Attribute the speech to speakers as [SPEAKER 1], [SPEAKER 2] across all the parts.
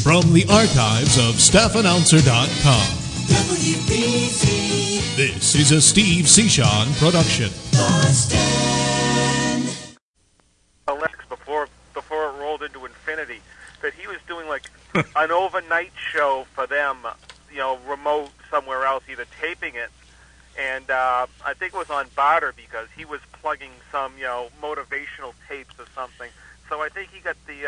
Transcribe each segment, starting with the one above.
[SPEAKER 1] From the archives of StaffAnnouncer.com,
[SPEAKER 2] WBZ.
[SPEAKER 1] this is a Steve Cichon production.
[SPEAKER 2] Boston.
[SPEAKER 3] Alex, before it rolled into infinity, that he was doing like an overnight show for them, remote somewhere else, either taping it, and I think it was on barter because he was plugging some, motivational tapes or something. So I think he got the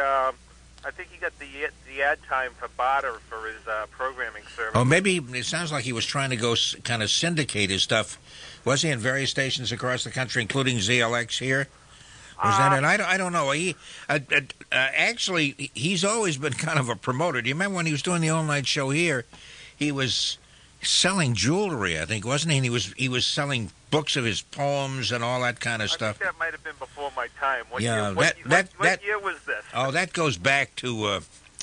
[SPEAKER 3] ad time for barter for his programming service.
[SPEAKER 4] Oh, maybe it sounds like he was trying to go kind of syndicate his stuff. Was he in various stations across the country, including ZLX here? Was that it? I don't know. He actually, he's always been kind of a promoter. Do you remember when he was doing the all-night show here? He was selling jewelry, I think, wasn't he? And he was selling books of his poems and all that kind of stuff.
[SPEAKER 3] I think that might have been before my time. What
[SPEAKER 4] Yeah,
[SPEAKER 3] year was this?
[SPEAKER 4] Oh, that goes back to.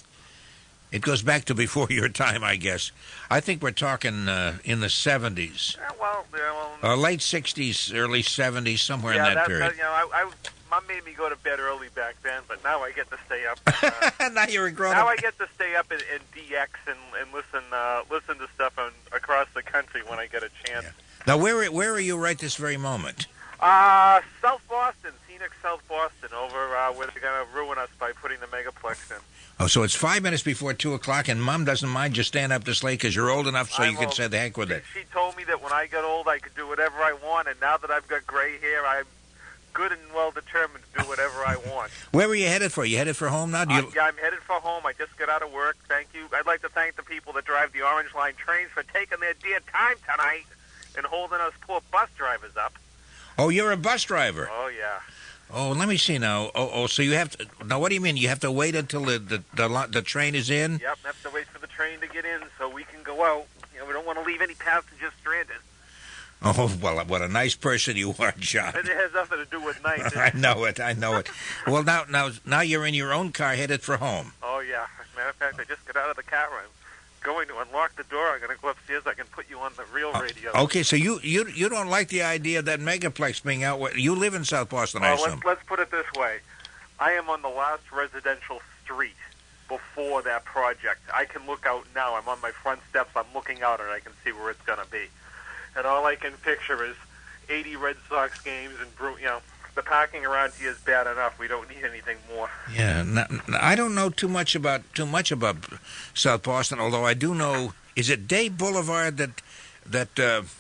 [SPEAKER 4] It goes back to before your time, I guess. I think we're talking in the 70s. Late 60s, early 70s, somewhere in that period.
[SPEAKER 3] Mom made me go to bed early back then, but now I get to stay up.
[SPEAKER 4] Now you're a grown-up.
[SPEAKER 3] Now I get to stay up and DX and listen to stuff across the country when I get a chance.
[SPEAKER 4] Yeah. Now, where are you right this very moment?
[SPEAKER 3] South Boston, scenic South Boston, over where they're going to ruin us by putting the Megaplex in.
[SPEAKER 4] Oh, so it's 5 minutes before 2 o'clock, and Mom doesn't mind you staying up this late because you're old enough so you can say the heck with it.
[SPEAKER 3] She told me that when I got old, I could do whatever I want, and now that I've got gray hair, I'm good and well determined to do whatever I want.
[SPEAKER 4] Where were you headed for? You headed for home now?
[SPEAKER 3] Yeah, I'm headed for home. I just got out of work. Thank you. I'd like to thank the people that drive the Orange Line trains for taking their dear time tonight and holding us poor bus drivers up.
[SPEAKER 4] Oh, you're a bus driver?
[SPEAKER 3] Oh, yeah.
[SPEAKER 4] Oh, let me see now. So you have to... Now, what do you mean? You have to wait until the train is in?
[SPEAKER 3] Yep, have to wait for the train to get in so we can go out. We don't want to leave any passengers stranded.
[SPEAKER 4] Oh, well, what a nice person you are, John.
[SPEAKER 3] It has nothing to do with night.
[SPEAKER 4] I know it. Well, now you're in your own car headed for home.
[SPEAKER 3] Oh, yeah. As a matter of fact, I just got out of the car. I'm going to unlock the door. I'm going to go upstairs. I can put you on the real radio.
[SPEAKER 4] Okay, so you don't like the idea of that Megaplex being out. You live in South Boston, I assume.
[SPEAKER 3] Let's put it this way. I am on the last residential street before that project. I can look out now. I'm on my front steps. I'm looking out, and I can see where it's going to be. And all I can picture is 80 Red Sox games, and the parking around here is bad enough. We don't need anything more.
[SPEAKER 4] Yeah, I don't know too much about South Boston. Although I do know, is it Day Boulevard that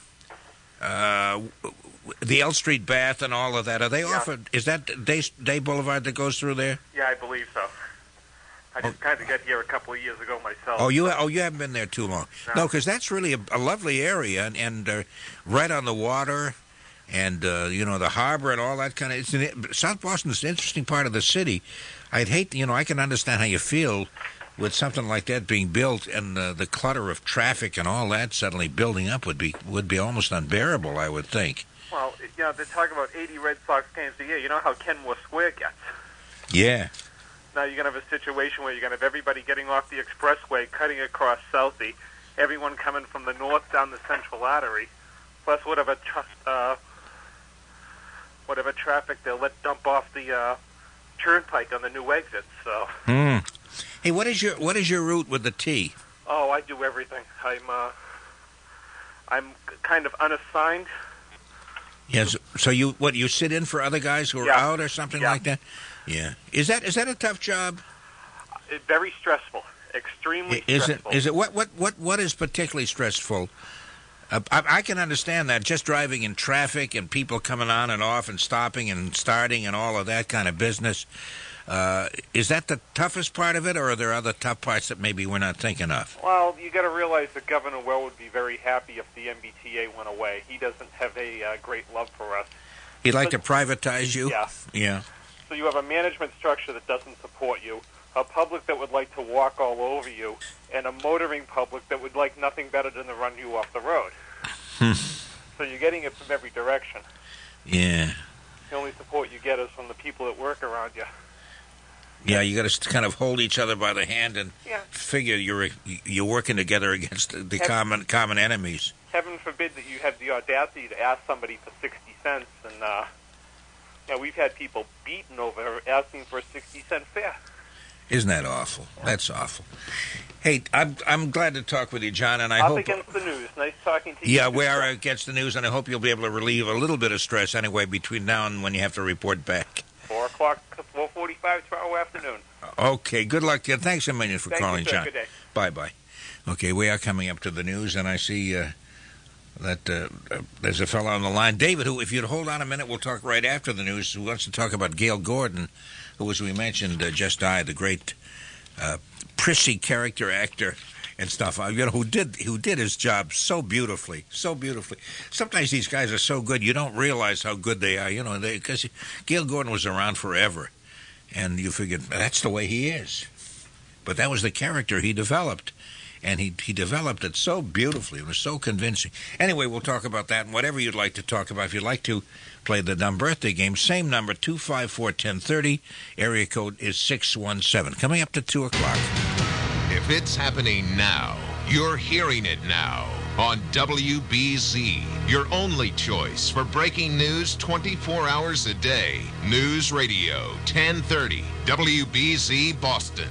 [SPEAKER 4] the L Street Bath and all of that? Are they offered? Is that Day Boulevard that goes through there?
[SPEAKER 3] Yeah, I believe so. I just kind of got here a couple of years ago myself.
[SPEAKER 4] Oh, you haven't been there too long. No, because that's really a lovely area and right on the water, and the harbor and all that kind of. South Boston is an interesting part of the city. I'd hate, I can understand how you feel with something like that being built, and the clutter of traffic and all that suddenly building up would be almost unbearable, I would think.
[SPEAKER 3] Well, they're talking about 80 Red Sox games a year. You know how Kenmore Square gets.
[SPEAKER 4] Yeah.
[SPEAKER 3] Now you're going to have a situation where you're going to have everybody getting off the expressway, cutting across Southie, everyone coming from the north down the Central Artery, plus whatever traffic they'll let dump off the turnpike on the new exits. So.
[SPEAKER 4] Hey, what is your route with the T?
[SPEAKER 3] Oh, I do everything. I'm kind of unassigned.
[SPEAKER 4] Yes. So you sit in for other guys who are out or something like that? Yeah. Is that a tough job?
[SPEAKER 3] Very stressful. Extremely stressful.
[SPEAKER 4] Is it what is particularly stressful? I can understand that, just driving in traffic and people coming on and off and stopping and starting and all of that kind of business. Is that the toughest part of it, or are there other tough parts that maybe we're not thinking of?
[SPEAKER 3] Well, you got to realize that Governor Well would be very happy if the MBTA went away. He doesn't have a great love for us.
[SPEAKER 4] He'd like to privatize you?
[SPEAKER 3] Yeah.
[SPEAKER 4] Yeah.
[SPEAKER 3] So you have a management structure that doesn't support you, a public that would like to walk all over you, and a motoring public that would like nothing better than to run you off the road. So you're getting it from every direction.
[SPEAKER 4] Yeah.
[SPEAKER 3] The only support you get is from the people that work around you.
[SPEAKER 4] Yeah, you got to kind of hold each other by the hand and figure you're working together against the common enemies.
[SPEAKER 3] Heaven forbid that you have the audacity to ask somebody for 60 cents, and we've had people beaten over asking for a 60-cent fare.
[SPEAKER 4] Isn't that awful? That's awful. Hey, I'm glad to talk with you, John, and I
[SPEAKER 3] Up
[SPEAKER 4] hope...
[SPEAKER 3] against the news. Nice talking to you.
[SPEAKER 4] Yeah, we are against the news, and I hope you'll be able to relieve a little bit of stress anyway between now and when you have to report back.
[SPEAKER 3] 4 o'clock, 4:45 tomorrow afternoon.
[SPEAKER 4] Okay, good luck to you. Thanks a million for calling,
[SPEAKER 3] you, sir.
[SPEAKER 4] John.
[SPEAKER 3] Good day.
[SPEAKER 4] Bye-bye. Okay, we are coming up to the news, and I see that there's a fellow on the line. David, who, if you'd hold on a minute, we'll talk right after the news, who wants to talk about Gail Gordon, who, as we mentioned, just died, the great prissy character actor and stuff, who did his job so beautifully. Sometimes these guys are so good, you don't realize how good they are, because Gail Gordon was around forever, and you figured, that's the way he is. But that was the character he developed, and he developed it so beautifully. It was so convincing. Anyway, we'll talk about that, and whatever you'd like to talk about. If you'd like to play the dumb birthday game, same number, 254-1030, area code is 617. Coming up to 2 o'clock.
[SPEAKER 2] If it's happening now, you're hearing it now on WBZ, your only choice for breaking news 24 hours a day. News Radio 1030, WBZ Boston.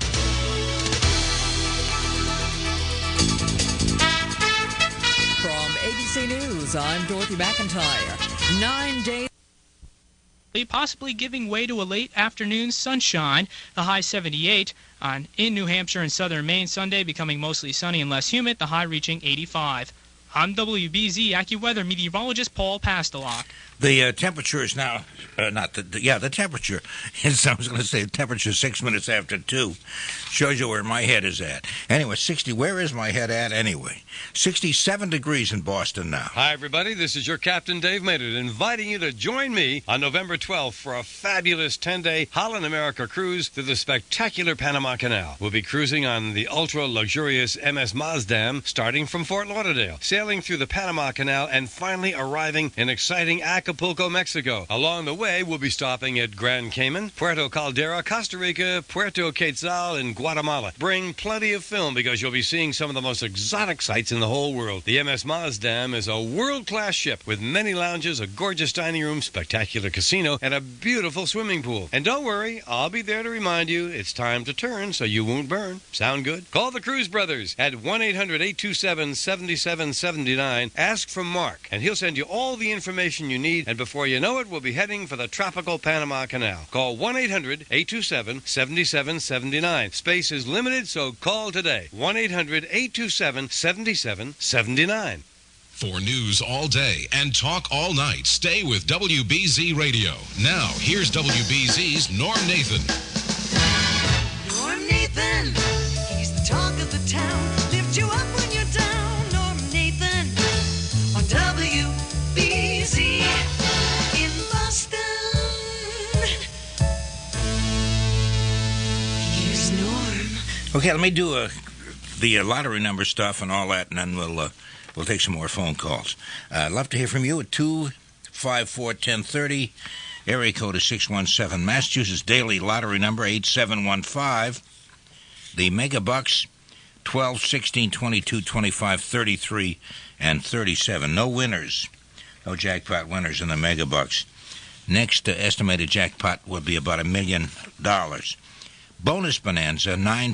[SPEAKER 5] From ABC News, I'm Dorothy McIntyre. 9 days.
[SPEAKER 6] Possibly giving way to a late afternoon sunshine. The high 78 in New Hampshire and southern Maine. Sunday becoming mostly sunny and less humid. The high reaching 85. I'm WBZ AccuWeather meteorologist Paul Pastelok.
[SPEAKER 4] The temperature is now, the temperature is, I was going to say, the temperature is 6 minutes after 2. Shows you where my head is at. Anyway, where is my head at anyway? 67 degrees in Boston now.
[SPEAKER 7] Hi, everybody. This is your Captain Dave Maynard, inviting you to join me on November 12th for a fabulous 10-day Holland America cruise through the spectacular Panama Canal. We'll be cruising on the ultra-luxurious MS Mazdam, starting from Fort Lauderdale, sailing through the Panama Canal, and finally arriving in exciting Acapulco, Mexico. Along the way, we'll be stopping at Grand Cayman, Puerto Caldera, Costa Rica, Puerto Quetzal, and Guatemala. Bring plenty of film because you'll be seeing some of the most exotic sights in the whole world. The MS Mazdam is a world-class ship with many lounges, a gorgeous dining room, spectacular casino, and a beautiful swimming pool. And don't worry, I'll be there to remind you it's time to turn so you won't burn. Sound good? Call the Cruise Brothers at 1-800-827-7779. Ask for Mark, and he'll send you all the information you need, and before you know it, we'll be heading for the tropical Panama Canal. Call 1-800-827-7779. Space is limited, so call today. 1-800-827-7779.
[SPEAKER 1] For news all day and talk all night, stay with WBZ Radio. Now, here's WBZ's Norm Nathan.
[SPEAKER 8] Norm Nathan, he's the talk of the town. Lift you up when you're down. Norm Nathan on WBZ in Boston. Here's Norm.
[SPEAKER 4] Okay, let me do the lottery number stuff and all that, and then we'll take some more phone calls. I'd love to hear from you at 254-1030. Area code is 617. Massachusetts Daily Lottery number 8715. The Mega Bucks 12, 16, 22, 25, 33, and 37. No winners. No jackpot winners in the Mega Bucks. Next estimated jackpot will be about $1 million. Bonus Bonanza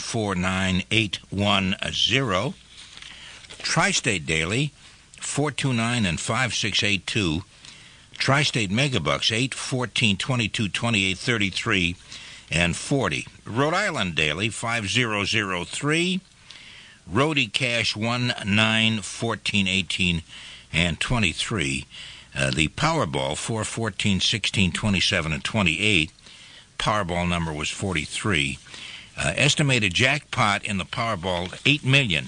[SPEAKER 4] 949810. Tri-State Daily 429 and 5682. Tri-State Megabucks 8, 14, 22, 28, 33, and 40. Rhode Island Daily 5003. Rhodey Cash 1, 9, 14, 18, and 23. The Powerball 4, 14, 16, 27, and 28. Powerball number was 43. Estimated jackpot in the Powerball, $8 million.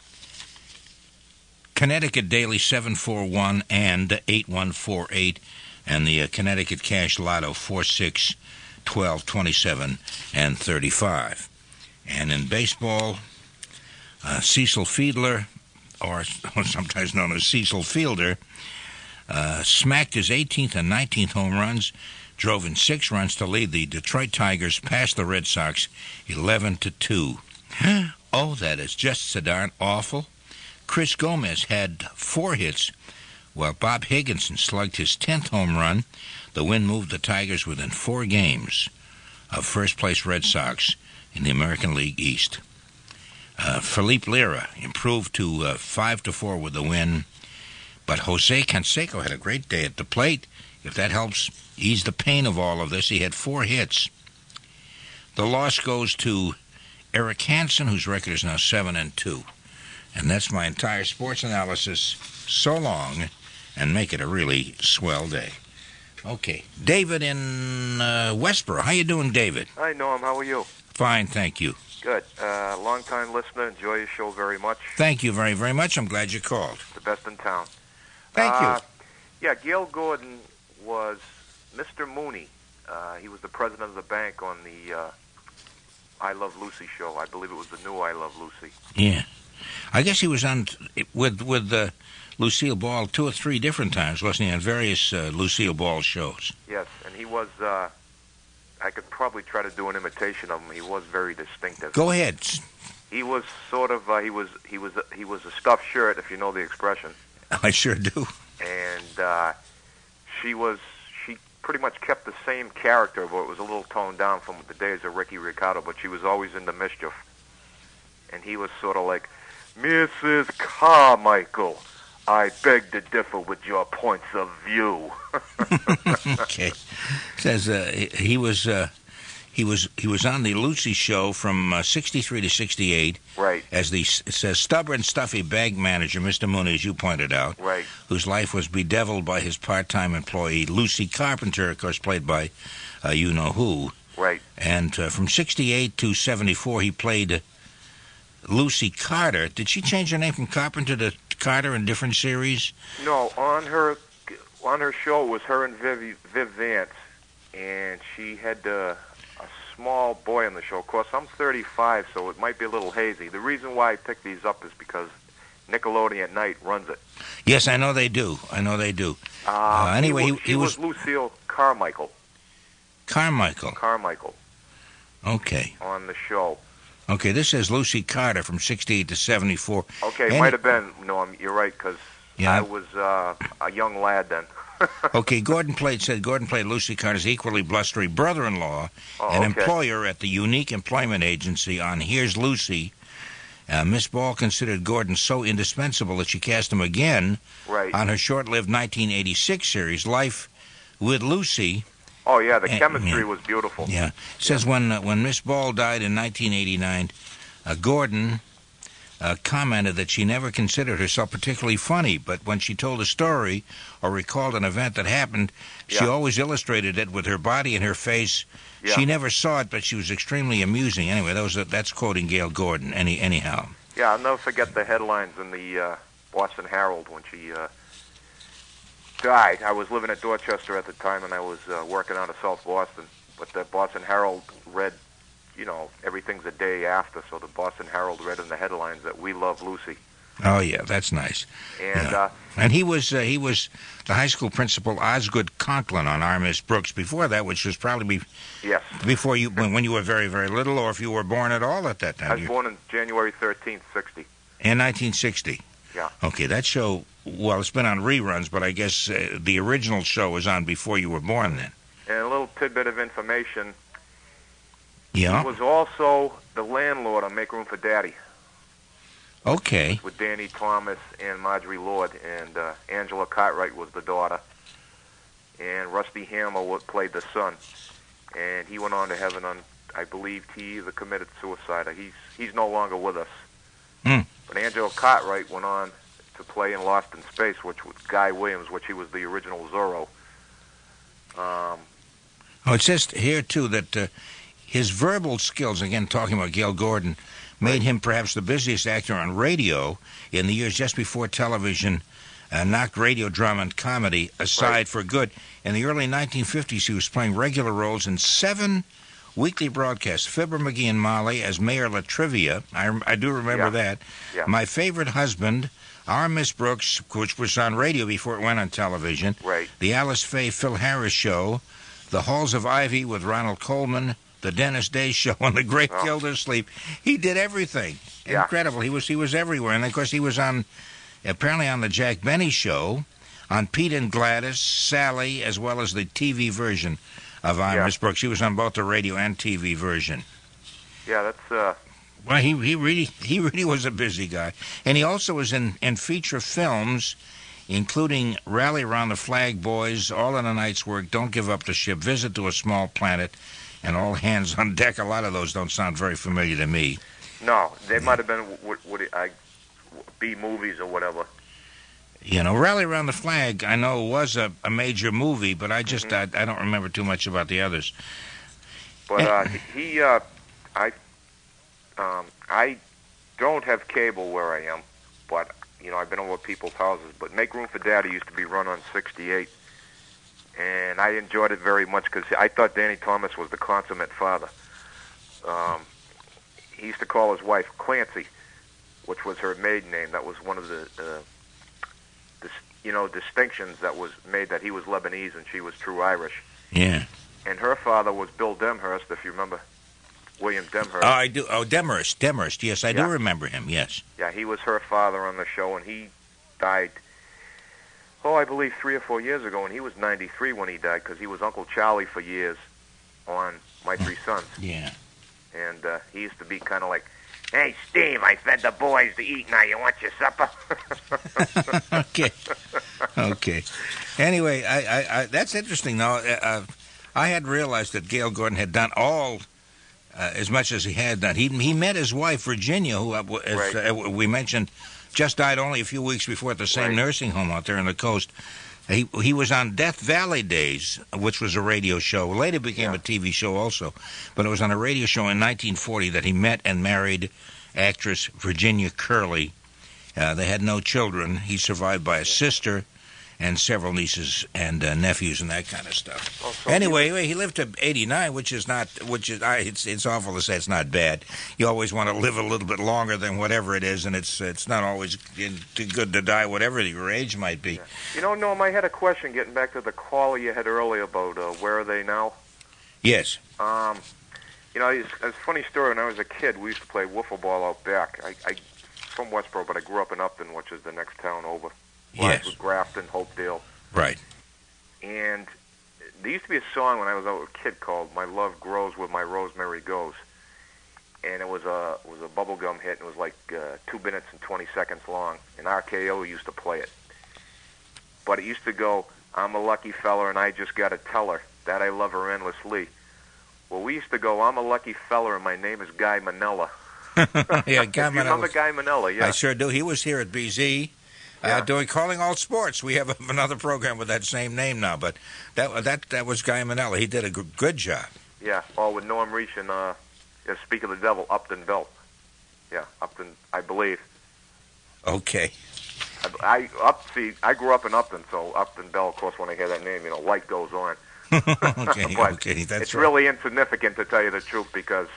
[SPEAKER 4] Connecticut Daily 741 and 8148, and the Connecticut Cash Lotto 4, 6, 12, 27, and 35. And in baseball, Cecil Fiedler, or sometimes known as Cecil Fielder, smacked his 18th and 19th home runs, drove in 6 runs to lead the Detroit Tigers past the Red Sox 11-2. Oh, that is just so darn awful. Chris Gomez had 4 hits, while Bob Higginson slugged his 10th home run. The win moved the Tigers within 4 games of first-place Red Sox in the American League East. Felipe Lira improved to 5-4 with the win, but Jose Canseco had a great day at the plate. If that helps ease the pain of all of this, he had 4 hits. The loss goes to Eric Hansen, whose record is now 7-2. And that's my entire sports analysis. So long, and make it a really swell day. Okay, David in Westboro. How you doing, David?
[SPEAKER 9] Hi, Norm. How are you?
[SPEAKER 4] Fine, thank you.
[SPEAKER 9] Good. Long-time listener. Enjoy your show very much.
[SPEAKER 4] Thank you very, very much. I'm glad you called.
[SPEAKER 9] The best in town.
[SPEAKER 4] Thank you.
[SPEAKER 9] Yeah, Gail Gordon was Mr. Mooney. He was the president of the bank on the I Love Lucy show. I believe it was the new I Love Lucy.
[SPEAKER 4] Yeah. I guess he was on with Lucille Ball 2 or 3 different times, wasn't he, on various Lucille Ball shows?
[SPEAKER 9] Yes, and he was, I could probably try to do an imitation of him. He was very distinctive.
[SPEAKER 4] Go ahead.
[SPEAKER 9] He was sort of, he was a stuffed shirt, if you know the expression.
[SPEAKER 4] I sure do.
[SPEAKER 9] And she pretty much kept the same character, but it was a little toned down from the days of Ricky Ricardo, but she was always into mischief. And he was sort of like, Mrs. Carmichael, I beg to differ with your points of view.
[SPEAKER 4] Okay. Says he was on the Lucy show from 63 to 68.
[SPEAKER 9] Right.
[SPEAKER 4] As it says, stubborn, stuffy bank manager, Mr. Mooney, as you pointed out.
[SPEAKER 9] Right.
[SPEAKER 4] Whose life was bedeviled by his part-time employee, Lucy Carpenter, of course, played by you-know-who.
[SPEAKER 9] Right.
[SPEAKER 4] And from 68 to 74, he played Lucy Carter. Did she change her name from Carpenter to Carter in different series?
[SPEAKER 9] No, on her show it was her and Viv Vance, and she had a small boy on the show. Of course, I'm 35, so it might be a little hazy. The reason why I picked these up is because Nickelodeon at Night runs it.
[SPEAKER 4] Yes, I know they do. Anyway,
[SPEAKER 9] he was Lucille Carmichael.
[SPEAKER 4] Carmichael. Okay.
[SPEAKER 9] On the show.
[SPEAKER 4] Okay, this says Lucy Carter from 68 to 74.
[SPEAKER 9] Okay, it might have been. No, you're right, because I was a young lad then.
[SPEAKER 4] Okay, Gordon played Lucy Carter's equally blustery brother-in-law, an employer at the Unique Employment Agency on Here's Lucy. Miss Ball considered Gordon so indispensable that she cast him again on her short-lived 1986 series, Life with Lucy.
[SPEAKER 9] Oh, yeah, the chemistry was beautiful.
[SPEAKER 4] Yeah. It says when Miss Ball died in 1989, Gordon commented that she never considered herself particularly funny, but when she told a story or recalled an event that happened, she always illustrated it with her body and her face. Yeah. She never saw it, but she was extremely amusing. Anyway, that's quoting Gail Gordon, anyhow.
[SPEAKER 9] Yeah, I'll never forget the headlines in the Boston Herald when she died. I was living at Dorchester at the time, and I was working out of South Boston. But the Boston Herald read, everything's a day after, so the Boston Herald read in the headlines that we love Lucy.
[SPEAKER 4] Oh, yeah, that's nice. And he was the high school principal, Osgood Conklin, on Our Miss Brooks before that, which was probably before you, when you were very, very little, or if you were born at all at that time.
[SPEAKER 9] I was born on January 13th, 60.
[SPEAKER 4] In 1960?
[SPEAKER 9] Yeah.
[SPEAKER 4] Okay, that show, well, it's been on reruns, but I guess the original show was on before you were born then.
[SPEAKER 9] And a little tidbit of information.
[SPEAKER 4] Yeah?
[SPEAKER 9] He was also the landlord on Make Room for Daddy.
[SPEAKER 4] Okay.
[SPEAKER 9] With Danny Thomas and Marjorie Lord, and Angela Cartwright was the daughter, and Rusty Hammer played the son. And he went on to heaven on, I believe, he either committed suicide. He's no longer with us. But Angela Cartwright went on to play in Lost in Space, which was Guy Williams, which he was the original Zorro.
[SPEAKER 4] It says here, too, that his verbal skills, again talking about Gail Gordon, made him perhaps the busiest actor on radio in the years just before television knocked radio drama and comedy aside for good. In the early 1950s, he was playing regular roles in 7 weekly broadcasts. Fibber, McGee, and Molly as Mayor Latrivia. I do remember that.
[SPEAKER 9] Yeah.
[SPEAKER 4] My Favorite Husband, Our Miss Brooks, which was on radio before it went on television.
[SPEAKER 9] Right.
[SPEAKER 4] The Alice Faye Phil Harris Show. The Halls of Ivy with Ronald Coleman. The Dennis Day Show and The Great Gildersleeve. He did everything.
[SPEAKER 9] Yeah.
[SPEAKER 4] Incredible. He was everywhere. And, of course, he was apparently on the Jack Benny Show, on Pete and Gladys, Sally, as well as the TV version of Miss Brooks. He was on both the radio and TV version.
[SPEAKER 9] Yeah, that's
[SPEAKER 4] Well, he really was a busy guy, and he also was in feature films, including Rally Around the Flag, Boys, All in a Night's Work, Don't Give Up the Ship, Visit to a Small Planet, and All Hands on Deck. A lot of those don't sound very familiar to me.
[SPEAKER 9] no. They might have been B movies or whatever.
[SPEAKER 4] You know, Rally Around the Flag, I know was a major movie, but I just I don't remember too much about the others.
[SPEAKER 9] But I don't have cable where I am, but I've been over people's houses. But Make Room for Daddy used to be run on 68, and I enjoyed it very much because I thought Danny Thomas was the consummate father. He used to call his wife Clancy, which was her maiden name. That was one of the distinctions that was made, that he was Lebanese and she was true Irish.
[SPEAKER 4] Yeah.
[SPEAKER 9] And her father was Bill Demhurst, if you remember. William Demhurst.
[SPEAKER 4] Oh, I do. Oh, Demhurst. Yes, I do remember him. Yes.
[SPEAKER 9] Yeah, he was her father on the show, and he died, I believe 3 or 4 years ago, and he was 93 when he died, because he was Uncle Charlie for years on My Three Sons.
[SPEAKER 4] Yeah.
[SPEAKER 9] And he used to be kind of like, "Hey, Steve, I fed the boys to eat. Now you want your supper?"
[SPEAKER 4] Okay. Anyway, I that's interesting, though. I had realized that Gail Gordon had done all as much as he had done. He met his wife, Virginia, who, as we mentioned, just died only a few weeks before at the same nursing home out there on the coast. He was on Death Valley Days, which was a radio show. Later became a TV show also. But it was on a radio show in 1940 that he met and married actress Virginia Curley. They had no children. He's survived by a sister and several nieces and nephews and that kind of stuff. Anyway, he lived to 89, it's awful to say it's not bad. You always want to live a little bit longer than whatever it is, and it's not always too good to die, whatever your age might be.
[SPEAKER 9] Yeah. Norm, I had a question getting back to the caller you had earlier about where are they now?
[SPEAKER 4] Yes.
[SPEAKER 9] It's a funny story. When I was a kid, we used to play wiffle ball out back. I from Westboro, but I grew up in Upton, which is the next town over.
[SPEAKER 4] Yes.
[SPEAKER 9] With Grafton, Hopedale.
[SPEAKER 4] Right.
[SPEAKER 9] And there used to be a song when I was a kid called "My Love Grows Where My Rosemary Goes," and it was a bubblegum hit. And it was like 2 minutes and 20 seconds long, and RKO used to play it. But it used to go, "I'm a lucky fella, and I just got to tell her that I love her endlessly." Well, we used to go, "I'm a lucky fella, and my name is Guy Manella."
[SPEAKER 4] Yeah, Guy Manella.
[SPEAKER 9] You remember Guy Manella? Yeah,
[SPEAKER 4] I sure do. He was here at BZ. Doing Calling All Sports. We have another program with that same name now, but that was Guy Manella. He did a good job.
[SPEAKER 9] Yeah, with Norm Reach and Speak of the Devil, Upton Bell. Yeah, Upton, I believe.
[SPEAKER 4] Okay.
[SPEAKER 9] I grew up in Upton, so Upton Bell, of course, when I hear that name, light goes on.
[SPEAKER 4] Okay, that's
[SPEAKER 9] it's really insignificant, to tell you the truth, because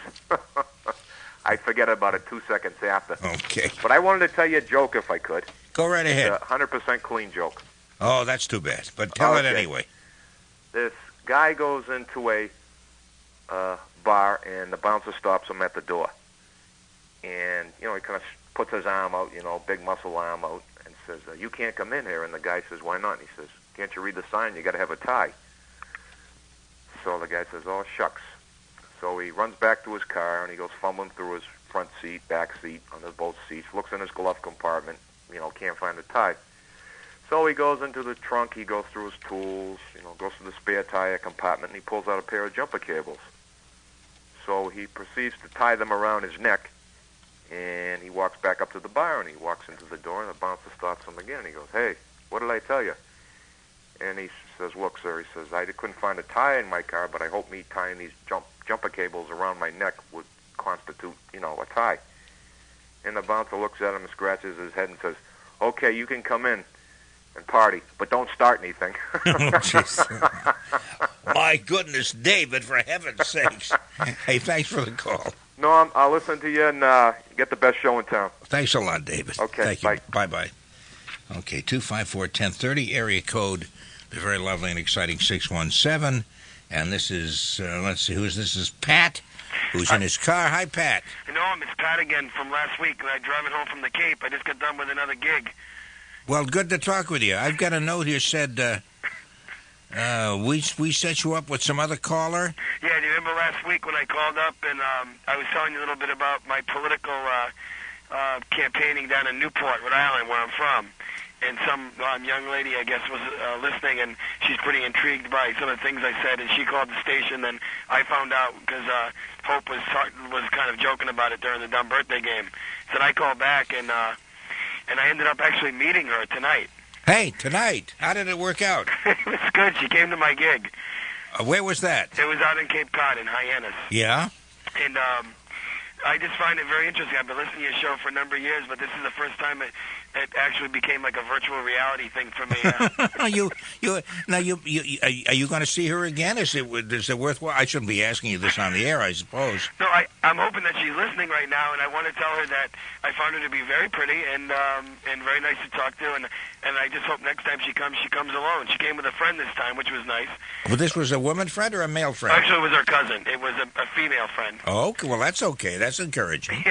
[SPEAKER 9] I forget about it 2 seconds after.
[SPEAKER 4] Okay.
[SPEAKER 9] But I wanted to tell you a joke, if I could.
[SPEAKER 4] Go right ahead.
[SPEAKER 9] It's a 100% clean joke.
[SPEAKER 4] Oh, that's too bad. But tell it anyway.
[SPEAKER 9] This guy goes into a bar, and the bouncer stops him at the door. And, he kind of puts his arm out, big muscle arm out, and says, "You can't come in here." And the guy says, "Why not?" And he says, "Can't you read the sign? You got to have a tie." So the guy says, "Oh, shucks." So he runs back to his car, and he goes fumbling through his front seat, back seat, under both seats, looks in his glove compartment, can't find a tie. So he goes into the trunk, he goes through his tools, goes to the spare tire compartment, and he pulls out a pair of jumper cables. So he proceeds to tie them around his neck, and he walks back up to the bar, and he walks into the door, and the bouncer stops him again. He goes, "Hey, what did I tell you?" And he says, "Look, sir," he says, "I couldn't find a tie in my car, but I hope me tying these jumper cables around my neck would constitute, a tie." And the bouncer looks at him and scratches his head and says, "Okay, you can come in and party, but don't start anything."
[SPEAKER 4] My goodness, David, for heaven's sakes. Hey, thanks for the call.
[SPEAKER 9] No, I'll listen to you and get the best show in town.
[SPEAKER 4] Thanks a lot, David.
[SPEAKER 9] Okay,
[SPEAKER 4] thank you. Bye-bye. Okay, 254-1030, area code, the very lovely and exciting 617. And this is, let's see, who is this? This is Pat, who's in his car. Hi, Pat.
[SPEAKER 10] It's Pat again from last week. I'm driving home from the Cape. I just got done with another gig.
[SPEAKER 4] Well, good to talk with you. I've got a note here said We set you up with some other caller.
[SPEAKER 10] Yeah, do you remember last week when I called up and I was telling you a little bit about my political campaigning down in Newport, Rhode Island, where I'm from? And some young lady, I guess, was listening, and she's pretty intrigued by some of the things I said, and she called the station. Then I found out, because Hope was kind of joking about it during the dumb birthday game. So I called back, and I ended up actually meeting her tonight.
[SPEAKER 4] Hey, tonight. How did it work out?
[SPEAKER 10] It was good. She came to my gig.
[SPEAKER 4] Where was that?
[SPEAKER 10] It was out in Cape Cod in Hyannis.
[SPEAKER 4] Yeah?
[SPEAKER 10] And I just find it very interesting. I've been listening to your show for a number of years, but this is the first time it actually became like a virtual reality thing for me.
[SPEAKER 4] Are you going to see her again? Is it worthwhile? I shouldn't be asking you this on the air, I suppose.
[SPEAKER 10] No, I'm hoping that she's listening right now, and I want to tell her that I found her to be very pretty and very nice to talk to, and I just hope next time she comes alone. She came with a friend this time, which was nice.
[SPEAKER 4] Well, this was a woman friend or a male friend?
[SPEAKER 10] Actually, it was her cousin. It was a female friend.
[SPEAKER 4] Oh, okay. Well, that's okay. That's encouraging.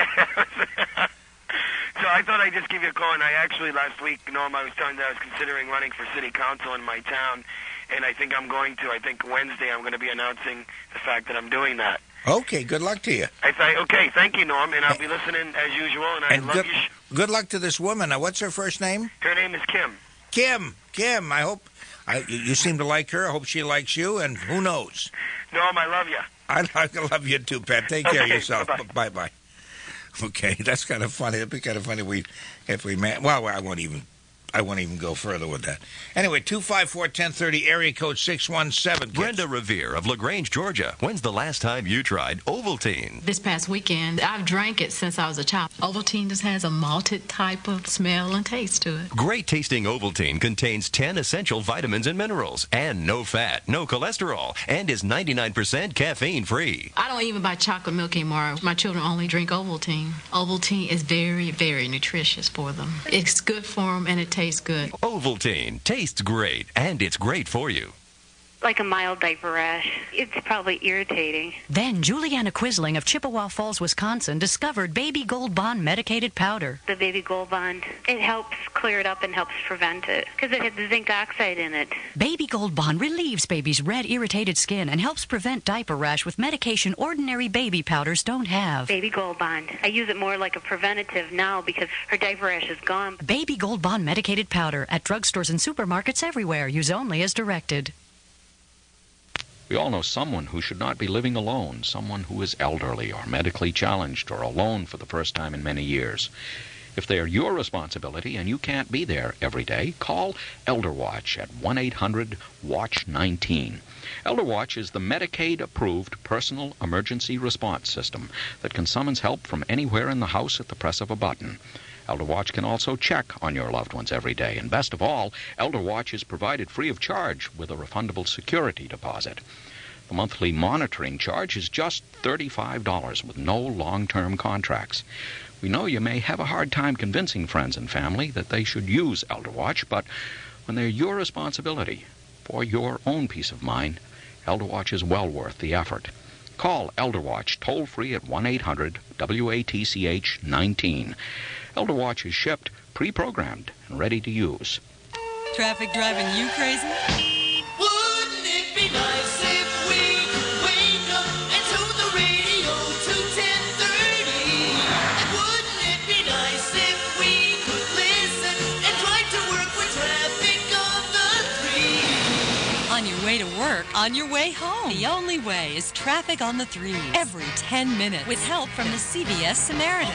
[SPEAKER 10] So I thought I'd just give you a call, and I actually last week, Norm, I was telling you that I was considering running for city council in my town, and I think I'm going to. I think Wednesday I'm going to be announcing the fact that I'm doing that.
[SPEAKER 4] Okay, good luck to you.
[SPEAKER 10] I say, okay, thank you, Norm, and I'll be listening as usual, and I love you.
[SPEAKER 4] Good luck to this woman. Now, what's her first name?
[SPEAKER 10] Her name is Kim.
[SPEAKER 4] Kim, I hope you seem to like her. I hope she likes you, and who knows?
[SPEAKER 10] Norm, I love you.
[SPEAKER 4] I love you too, Pat. Take care of yourself. Bye-bye. Okay, that's kind of funny. It'd be kind of funny if we met. Well, I won't even go further with that. Anyway, 254-1030, area code 617.
[SPEAKER 11] Brenda Revere of LaGrange, Georgia. When's the last time you tried Ovaltine?
[SPEAKER 12] This past weekend. I've drank it since I was a child. Ovaltine just has a malted type of smell and taste to it.
[SPEAKER 11] Great tasting Ovaltine contains 10 essential vitamins and minerals, and no fat, no cholesterol, and is 99% caffeine free.
[SPEAKER 12] I don't even buy chocolate milk anymore. My children only drink Ovaltine. Ovaltine is very, very nutritious for them. It's good for them, and it tastes good.
[SPEAKER 11] Ovaltine tastes great, and it's great for you.
[SPEAKER 13] Like a mild diaper rash. It's probably irritating.
[SPEAKER 14] Then Juliana Quisling of Chippewa Falls, Wisconsin, discovered Baby Gold Bond medicated powder.
[SPEAKER 13] The Baby Gold Bond, it helps clear it up and helps prevent it because it has the zinc oxide in it.
[SPEAKER 14] Baby Gold Bond relieves baby's red, irritated skin and helps prevent diaper rash with medication ordinary baby powders don't have.
[SPEAKER 13] Baby Gold Bond. I use it more like a preventative now because her diaper rash is gone.
[SPEAKER 14] Baby Gold Bond medicated powder at drugstores and supermarkets everywhere. Use only as directed.
[SPEAKER 15] We all know someone who should not be living alone, someone who is elderly or medically challenged or alone for the first time in many years. If they are your responsibility and you can't be there every day, call Elder Watch at 1-800-WATCH-19. Elder Watch is the Medicaid-approved personal emergency response system that can summons help from anywhere in the house at the press of a button. Elder Watch can also check on your loved ones every day. And best of all, Elder Watch is provided free of charge with a refundable security deposit. The monthly monitoring charge is just $35 with no long-term contracts. We know you may have a hard time convincing friends and family that they should use Elder Watch, but when they're your responsibility for your own peace of mind, Elder Watch is well worth the effort. Call Elder Watch toll-free at 1-800-WATCH-19. Elder Watch is shipped, pre-programmed, and ready to use.
[SPEAKER 16] Traffic driving you crazy?
[SPEAKER 8] Wouldn't it be nice if we could wake up and tune the radio to 1030? And wouldn't it be nice if we could listen and try to work with traffic on the 3?
[SPEAKER 16] On your way to work, on your way home. The only way is traffic on the 3s. Every 10 minutes. With help from the CBS Samaritan.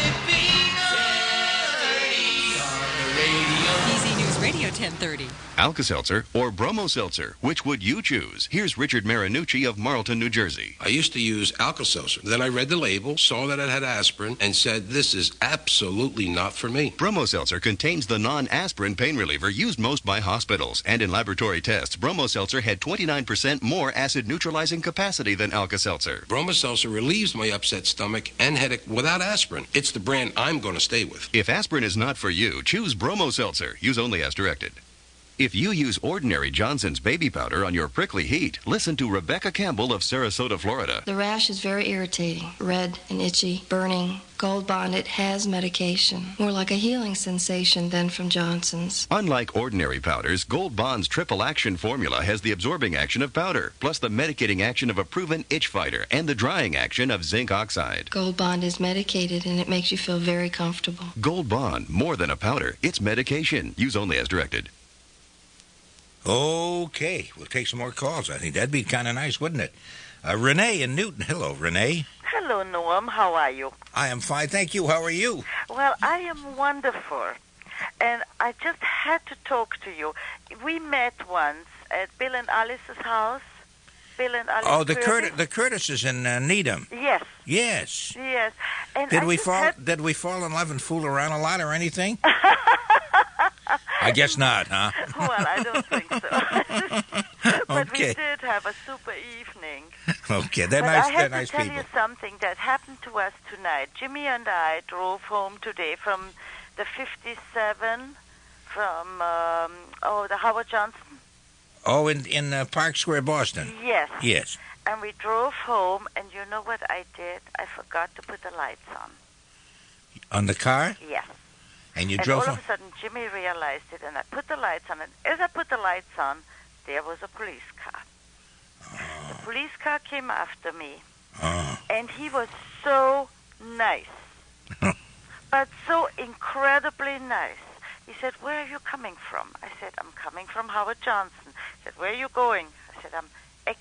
[SPEAKER 16] Easy News Radio 1030.
[SPEAKER 11] Alka-Seltzer or Bromo-Seltzer, which would you choose? Here's Richard Marinucci of Marlton, New Jersey.
[SPEAKER 17] I used to use Alka-Seltzer. Then I read the label, saw that it had aspirin, and said, this is absolutely not for me.
[SPEAKER 11] Bromo-Seltzer contains the non-aspirin pain reliever used most by hospitals. And in laboratory tests, Bromo-Seltzer had 29% more acid-neutralizing capacity than Alka-Seltzer.
[SPEAKER 17] Bromo-Seltzer relieves my upset stomach and headache without aspirin. It's the brand I'm going to stay with.
[SPEAKER 11] If aspirin is not for you, choose Bromo-Seltzer. Use only as directed. If you use ordinary Johnson's baby powder on your prickly heat, listen to Rebecca Campbell of Sarasota, Florida.
[SPEAKER 18] The rash is very irritating, red and itchy, burning. Gold Bond, it has medication. More like a healing sensation than from Johnson's.
[SPEAKER 11] Unlike ordinary powders, Gold Bond's triple action formula has the absorbing action of powder, plus the medicating action of a proven itch fighter and the drying action of zinc oxide.
[SPEAKER 18] Gold Bond is medicated and it makes you feel very comfortable.
[SPEAKER 11] Gold Bond, more than a powder, it's medication. Use only as directed.
[SPEAKER 4] Okay, we'll take some more calls. I think that'd be kind of nice, wouldn't it? Renee in Newton. Hello, Renee.
[SPEAKER 19] Hello, Noam. How are you?
[SPEAKER 4] I am fine, thank you. How are you?
[SPEAKER 19] Well, I am wonderful. And I just had to talk to you. We met once at Bill and Alice's house. Bill and Alice.
[SPEAKER 4] Oh,
[SPEAKER 19] Curtis.
[SPEAKER 4] the Curtis in Needham.
[SPEAKER 19] Yes.
[SPEAKER 4] Yes.
[SPEAKER 19] Yes. And
[SPEAKER 4] Did we fall in love and fool around a lot or anything? I guess not, huh?
[SPEAKER 19] Well, I don't think so. But
[SPEAKER 4] Okay.
[SPEAKER 19] we did have a super evening.
[SPEAKER 4] Okay, they're
[SPEAKER 19] But
[SPEAKER 4] nice.
[SPEAKER 19] I
[SPEAKER 4] They're
[SPEAKER 19] had
[SPEAKER 4] nice
[SPEAKER 19] to tell
[SPEAKER 4] people.
[SPEAKER 19] you something that happened to us tonight. Jimmy and I drove home today from the 57 from the Howard Johnson.
[SPEAKER 4] Oh, in Park Square, Boston.
[SPEAKER 19] Yes.
[SPEAKER 4] Yes.
[SPEAKER 19] And we drove home, and you know what I did? I forgot to put the lights on.
[SPEAKER 4] On the car?
[SPEAKER 19] Yes.
[SPEAKER 4] And you
[SPEAKER 19] and
[SPEAKER 4] drove
[SPEAKER 19] all
[SPEAKER 4] home?
[SPEAKER 19] of a sudden, Jimmy realized it, and I put the lights on. And as I put the lights on, there was a police car. The police car came after me, and he was so nice, but so incredibly nice. He said, "Where are you coming from?" I said, "I'm coming from Howard Johnson." He said, "Where are you going?" I said, "I'm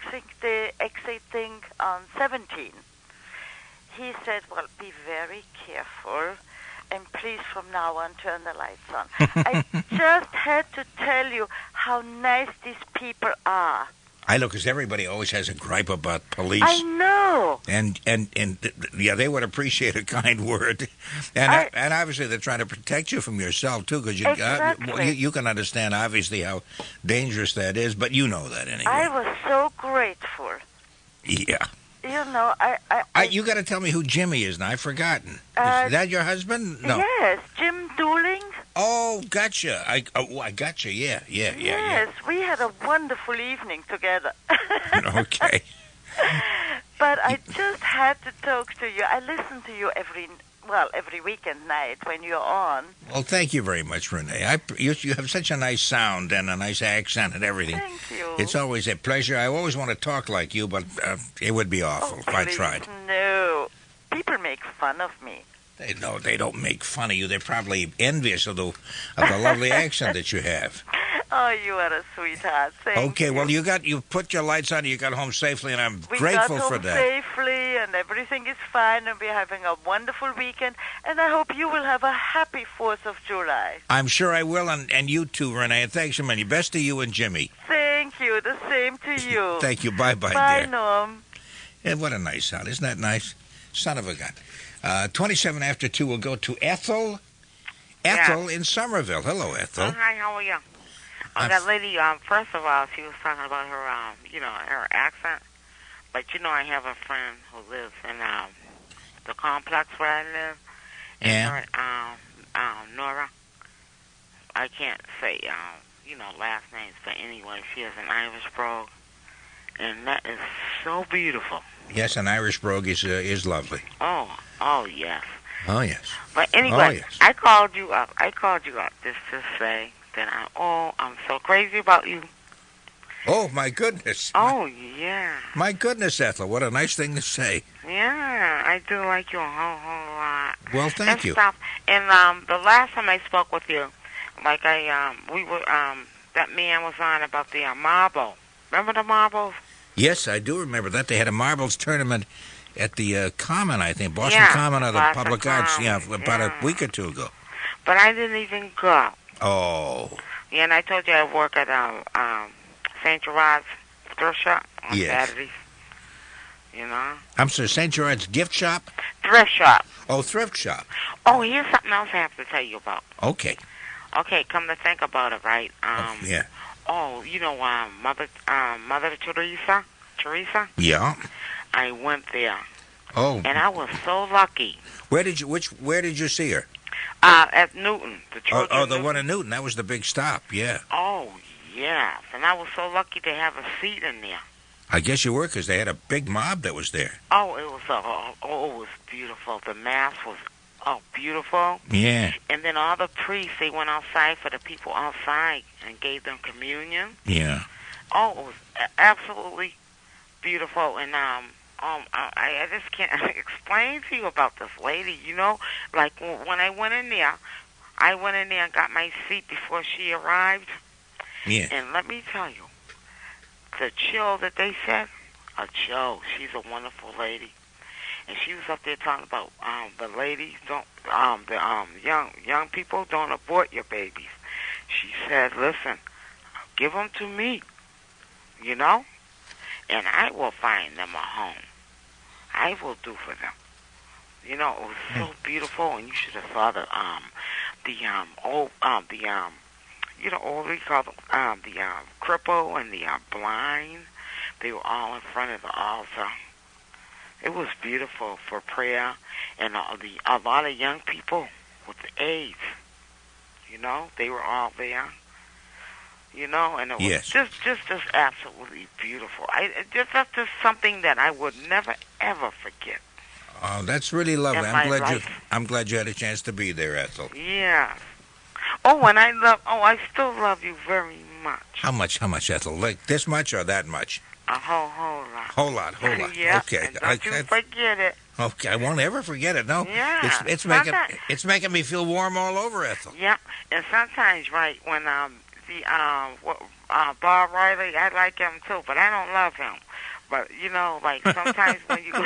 [SPEAKER 19] exiting on 17." He said, "Well, be very careful. And please, from now on, turn the lights on." I just had to tell you how nice these people are.
[SPEAKER 4] I know, because everybody always has a gripe about police.
[SPEAKER 19] I know.
[SPEAKER 4] And yeah, they would appreciate a kind word. And obviously they're trying to protect you from yourself, too, because
[SPEAKER 19] Exactly.
[SPEAKER 4] you can understand, obviously, how dangerous that is, but you know that anyway.
[SPEAKER 19] I was so grateful.
[SPEAKER 4] Yeah.
[SPEAKER 19] You know,
[SPEAKER 4] You got to tell me who Jimmy is now. I've forgotten. Is that your husband? No.
[SPEAKER 19] Yes, Jim Dooling.
[SPEAKER 4] Oh, gotcha. I gotcha. Yeah.
[SPEAKER 19] Yes, we had a wonderful evening together.
[SPEAKER 4] Okay.
[SPEAKER 19] But I just had to talk to you. I listen to you every weekend night when you're on.
[SPEAKER 4] Well, thank you very much, Renee. You have such a nice sound and a nice accent and everything.
[SPEAKER 19] Thank you.
[SPEAKER 4] It's always a pleasure. I always want to talk like you, but it would be awful if I
[SPEAKER 19] Please,
[SPEAKER 4] tried.
[SPEAKER 19] No. People make fun of me.
[SPEAKER 4] They don't make fun of you. They're probably envious of the lovely accent that you have.
[SPEAKER 19] Oh, you are a sweetheart. Thank
[SPEAKER 4] Okay, well, you put your lights on and you got home safely, and I'm
[SPEAKER 19] We
[SPEAKER 4] grateful
[SPEAKER 19] got home
[SPEAKER 4] for that.
[SPEAKER 19] safely, and everything is fine, and we're having a wonderful weekend. And I hope you will have a happy 4th of July.
[SPEAKER 4] I'm sure I will, and you too, Renee. And thanks so many. Best to you and Jimmy.
[SPEAKER 19] Thank you. The same to you.
[SPEAKER 4] Thank you. Bye-bye,
[SPEAKER 19] Bye,
[SPEAKER 4] dear.
[SPEAKER 19] Norm.
[SPEAKER 4] And what a nice sound. Isn't that nice? Son of a gun. 27 after 2, we'll go to Ethel. Ethel in Somerville. Hello, Ethel.
[SPEAKER 20] Hi, how are you? That lady, first of all, she was talking about her, her accent. But, I have a friend who lives in the complex where I live.
[SPEAKER 4] Yeah.
[SPEAKER 20] And Nora. I can't say, last names, but anyway, she has an Irish brogue. And that is so beautiful.
[SPEAKER 4] Yes, an Irish brogue is lovely.
[SPEAKER 20] Oh, yes.
[SPEAKER 4] Oh, yes.
[SPEAKER 20] But anyway,
[SPEAKER 4] Oh, yes.
[SPEAKER 20] I called you up just to say that I'm so crazy about you.
[SPEAKER 4] Oh, my goodness.
[SPEAKER 20] Oh, yeah.
[SPEAKER 4] My goodness, Ethel. What a nice thing to say.
[SPEAKER 20] Yeah, I do like you a whole lot.
[SPEAKER 4] Well, thank you.
[SPEAKER 20] Stuff. And the last time I spoke with you, that man was on about the marble. Remember the marbles?
[SPEAKER 4] Yes, I do remember that. They had a marbles tournament at the Common, I think. Boston
[SPEAKER 20] Yeah,
[SPEAKER 4] Common or the
[SPEAKER 20] Boston
[SPEAKER 4] Public Arts.
[SPEAKER 20] Common,
[SPEAKER 4] Yeah, about a week or two ago.
[SPEAKER 20] But I didn't even go.
[SPEAKER 4] Oh.
[SPEAKER 20] Yeah, and I told you I work at St. Gerard's thrift shop on
[SPEAKER 4] Yes.
[SPEAKER 20] Saturdays.
[SPEAKER 4] I'm sorry, St. Gerard's gift shop?
[SPEAKER 20] Thrift shop.
[SPEAKER 4] Oh, thrift shop.
[SPEAKER 20] Oh, here's something else I have to tell you about.
[SPEAKER 4] Okay.
[SPEAKER 20] Okay, come to think about it, right?
[SPEAKER 4] Yeah.
[SPEAKER 20] Oh, Mother Teresa?
[SPEAKER 4] Yeah.
[SPEAKER 20] I went there.
[SPEAKER 4] Oh.
[SPEAKER 20] And I was so lucky.
[SPEAKER 4] Where did you see her?
[SPEAKER 20] At Newton. The church
[SPEAKER 4] Oh,
[SPEAKER 20] in
[SPEAKER 4] the
[SPEAKER 20] Newton.
[SPEAKER 4] one in Newton. That was the big stop. Yeah.
[SPEAKER 20] Oh, Yes, and I was so lucky to have a seat in there.
[SPEAKER 4] I guess you were, because they had a big mob that was there.
[SPEAKER 20] Oh, it was beautiful. The mass was beautiful.
[SPEAKER 4] Yeah.
[SPEAKER 20] And then all the priests, they went outside for the people outside and gave them communion.
[SPEAKER 4] Yeah.
[SPEAKER 20] Oh, it was absolutely beautiful. And I just can't explain to you about this lady. You know, like when I went in there and got my seat before she arrived.
[SPEAKER 4] Yeah.
[SPEAKER 20] And let me tell you, the chill that they said, she's a wonderful lady. And she was up there talking about the ladies don't, young people don't abort your babies. She said, listen, give them to me, you know, and I will find them a home. I will do for them. You know, it was so beautiful, and you should have saw you know, what we call the cripple and the blind. They were all in front of the altar. It was beautiful for prayer, and a lot of young people with AIDS. You know, they were all there. You know, and it was just absolutely beautiful. That's just something that I would never ever forget.
[SPEAKER 4] Oh, that's really lovely. I'm glad you had a chance to be there, Ethel.
[SPEAKER 20] Yeah. Oh, and I still love you very much.
[SPEAKER 4] How much, Ethel? Like this much or that much?
[SPEAKER 20] A whole lot. Yeah.
[SPEAKER 4] Okay.
[SPEAKER 20] And don't you forget it.
[SPEAKER 4] Okay, I won't ever forget it. No.
[SPEAKER 20] Yeah.
[SPEAKER 4] It's making me feel warm all over, Ethel.
[SPEAKER 20] Yeah. And sometimes, right, when Bob Riley, I like him too, but I don't love him. But you know, like sometimes when you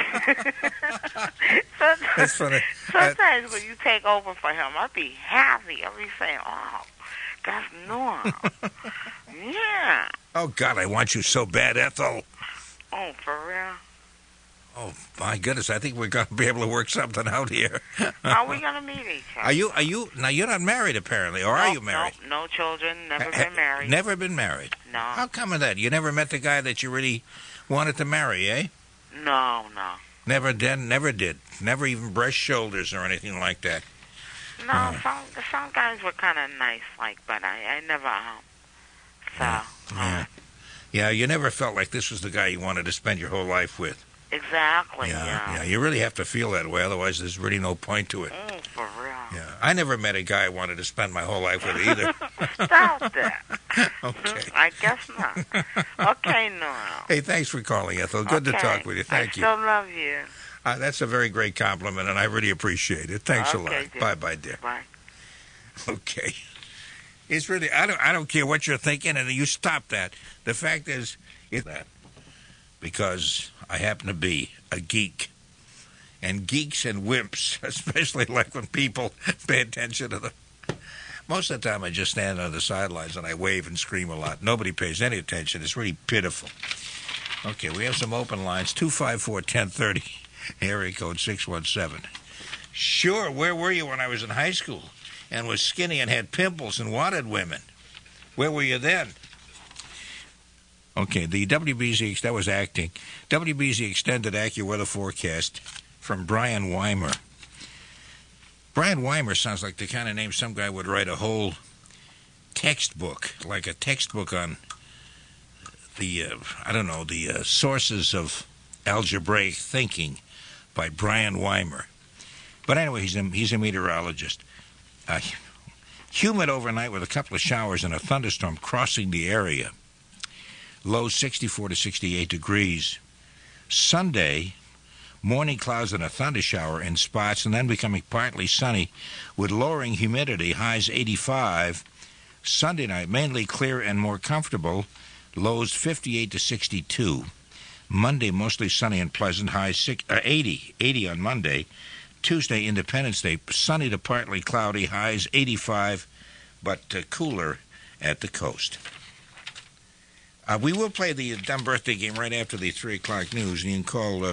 [SPEAKER 4] That's funny.
[SPEAKER 20] Sometimes when you take over for him, I'd be happy. I'd be saying, "Oh, that's Norm." Yeah.
[SPEAKER 4] Oh God, I want you so bad, Ethel.
[SPEAKER 20] Oh, for real?
[SPEAKER 4] Oh my goodness, I think we're going to be able to work something out here.
[SPEAKER 20] Are we going to meet each other?
[SPEAKER 4] Are you? Now you're not married apparently, or are you married?
[SPEAKER 20] No children. Never been married.
[SPEAKER 4] Never been married.
[SPEAKER 20] No.
[SPEAKER 4] How come that? You never met the guy that you really wanted to marry, eh?
[SPEAKER 20] No.
[SPEAKER 4] Never did. Never even brushed shoulders or anything like that.
[SPEAKER 20] No, some guys were kind of nice, but I never.
[SPEAKER 4] Yeah, you never felt like this was the guy you wanted to spend your whole life with.
[SPEAKER 20] Exactly.
[SPEAKER 4] Yeah. You really have to feel that way, otherwise there's really no point to it.
[SPEAKER 20] Oh, for real.
[SPEAKER 4] Yeah, I never met a guy I wanted to spend my whole life with either.
[SPEAKER 20] Stop that.
[SPEAKER 4] Okay.
[SPEAKER 20] I guess not. Okay, no.
[SPEAKER 4] Hey, thanks for calling, Ethel. Good to talk with you. Thank you.
[SPEAKER 20] I still love you.
[SPEAKER 4] That's a very great compliment, and I really appreciate it. Thanks a lot.
[SPEAKER 20] Dear.
[SPEAKER 4] Bye, dear.
[SPEAKER 20] Bye.
[SPEAKER 4] Okay. It's really, I don't care what you're thinking, and you stop that. The fact is, it's that. Because I happen to be a geek. And geeks and wimps, especially like when people pay attention to them. Most of the time I just stand on the sidelines and I wave and scream a lot. Nobody pays any attention. It's really pitiful. Okay, we have some open lines. 254-1030, area code 617. Sure, where were you when I was in high school and was skinny and had pimples and wanted women? Where were you then? Okay, the WBZ, that was acting. WBZ extended AccuWeather forecast from Brian Weimer. Brian Weimer sounds like the kind of name some guy would write a whole textbook, like a textbook on the, the sources of algebraic thinking by Brian Weimer. But anyway, he's a meteorologist. Humid overnight with a couple of showers and a thunderstorm crossing the area. Low 64 to 68 degrees. Sunday, morning clouds and a thunder shower in spots, and then becoming partly sunny with lowering humidity, highs 85. Sunday night, mainly clear and more comfortable, lows 58 to 62. Monday, mostly sunny and pleasant, highs 80 on Monday. Tuesday, Independence Day, sunny to partly cloudy, highs 85, but cooler at the coast. We will play the dumb birthday game right after the 3 o'clock news, and you can call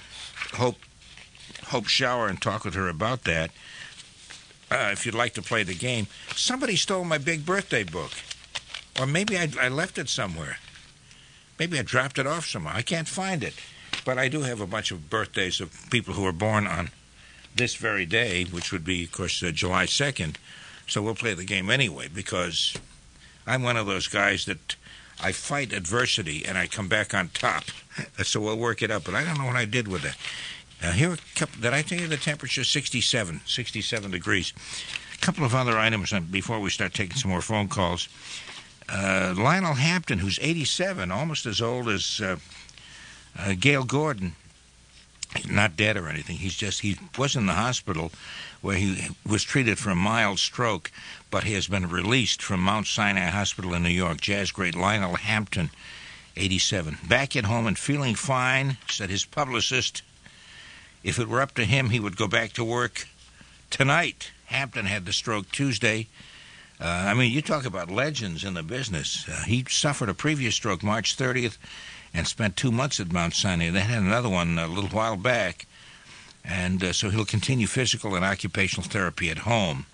[SPEAKER 4] Hope Shower and talk with her about that if you'd like to play the game. Somebody stole my big birthday book, or maybe I left it somewhere. Maybe I dropped it off somewhere. I can't find it, but I do have a bunch of birthdays of people who were born on this very day, which would be, of course, July 2nd, so we'll play the game anyway, because I'm one of those guys that I fight adversity and I come back on top. So we'll work it up. But I don't know what I did with that. Here, did I tell you the temperature? 67 degrees. A couple of other items before we start taking some more phone calls. Lionel Hampton, who's 87, almost as old as Gail Gordon. He's not dead or anything. He was in the hospital where he was treated for a mild stroke, but he has been released from Mount Sinai Hospital in New York. Jazz great Lionel Hampton, 87. Back at home and feeling fine, said his publicist. If it were up to him, he would go back to work tonight. Hampton had the stroke Tuesday. You talk about legends in the business. He suffered a previous stroke March 30th and spent 2 months at Mount Sinai. They had another one a little while back. And so he'll continue physical and occupational therapy at home.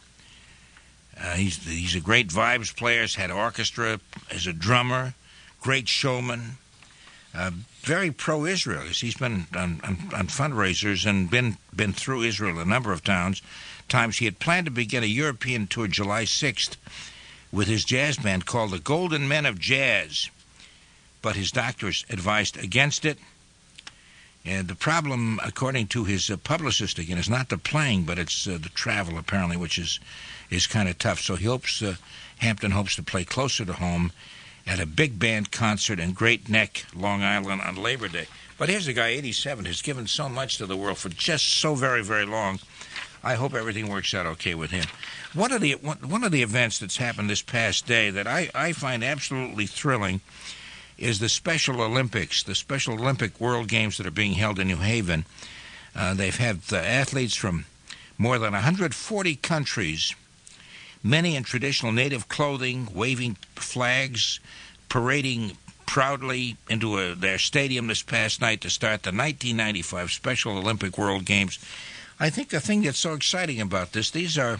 [SPEAKER 4] He's a great vibes player, has had orchestra as a drummer, great showman. Very pro-Israel. He's been on fundraisers and been through Israel a number of times. He had planned to begin a European tour July 6th with his jazz band called the Golden Men of Jazz, but his doctors advised against it. And the problem, according to his publicist again, is not the playing, but it's the travel apparently, which is kind of tough. So Hampton hopes to play closer to home at a big band concert in Great Neck, Long Island on Labor Day. But here's a guy, 87, who's given so much to the world for just so very, very long. I hope everything works out okay with him. One of the events that's happened this past day that I find absolutely thrilling is the Special Olympics, the Special Olympic World Games that are being held in New Haven. They've had athletes from more than 140 countries, many in traditional native clothing, waving flags, parading proudly into their stadium this past night to start the 1995 Special Olympic World Games. I think the thing that's so exciting about this, these are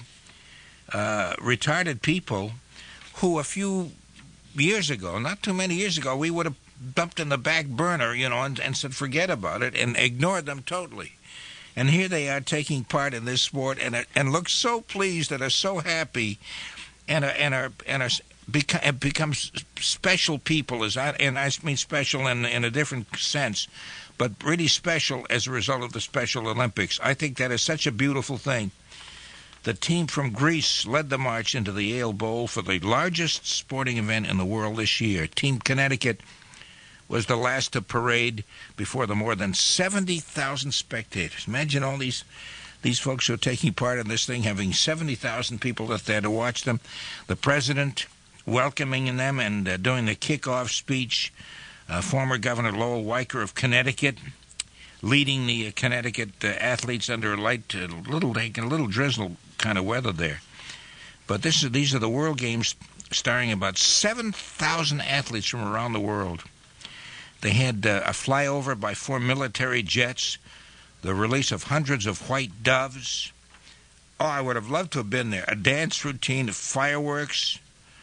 [SPEAKER 4] retarded people who a few years ago, not too many years ago, we would have dumped in the back burner, and said forget about it and ignored them totally. And here they are taking part in this sport and look so pleased and are so happy and become special people. And I mean special in a different sense, but really special as a result of the Special Olympics. I think that is such a beautiful thing. The team from Greece led the march into the Ale Bowl for the largest sporting event in the world this year. Team Connecticut was the last to parade before the more than 70,000 spectators. Imagine all these folks who are taking part in this thing, having 70,000 people there to watch them. The president welcoming them and doing the kickoff speech. Former Governor Lowell Weicker of Connecticut leading the Connecticut athletes under a little drizzle kind of weather there. But these are the World Games starring about 7,000 athletes from around the world. They had a flyover by 4 military jets, the release of hundreds of white doves. Oh, I would have loved to have been there. A dance routine, fireworks.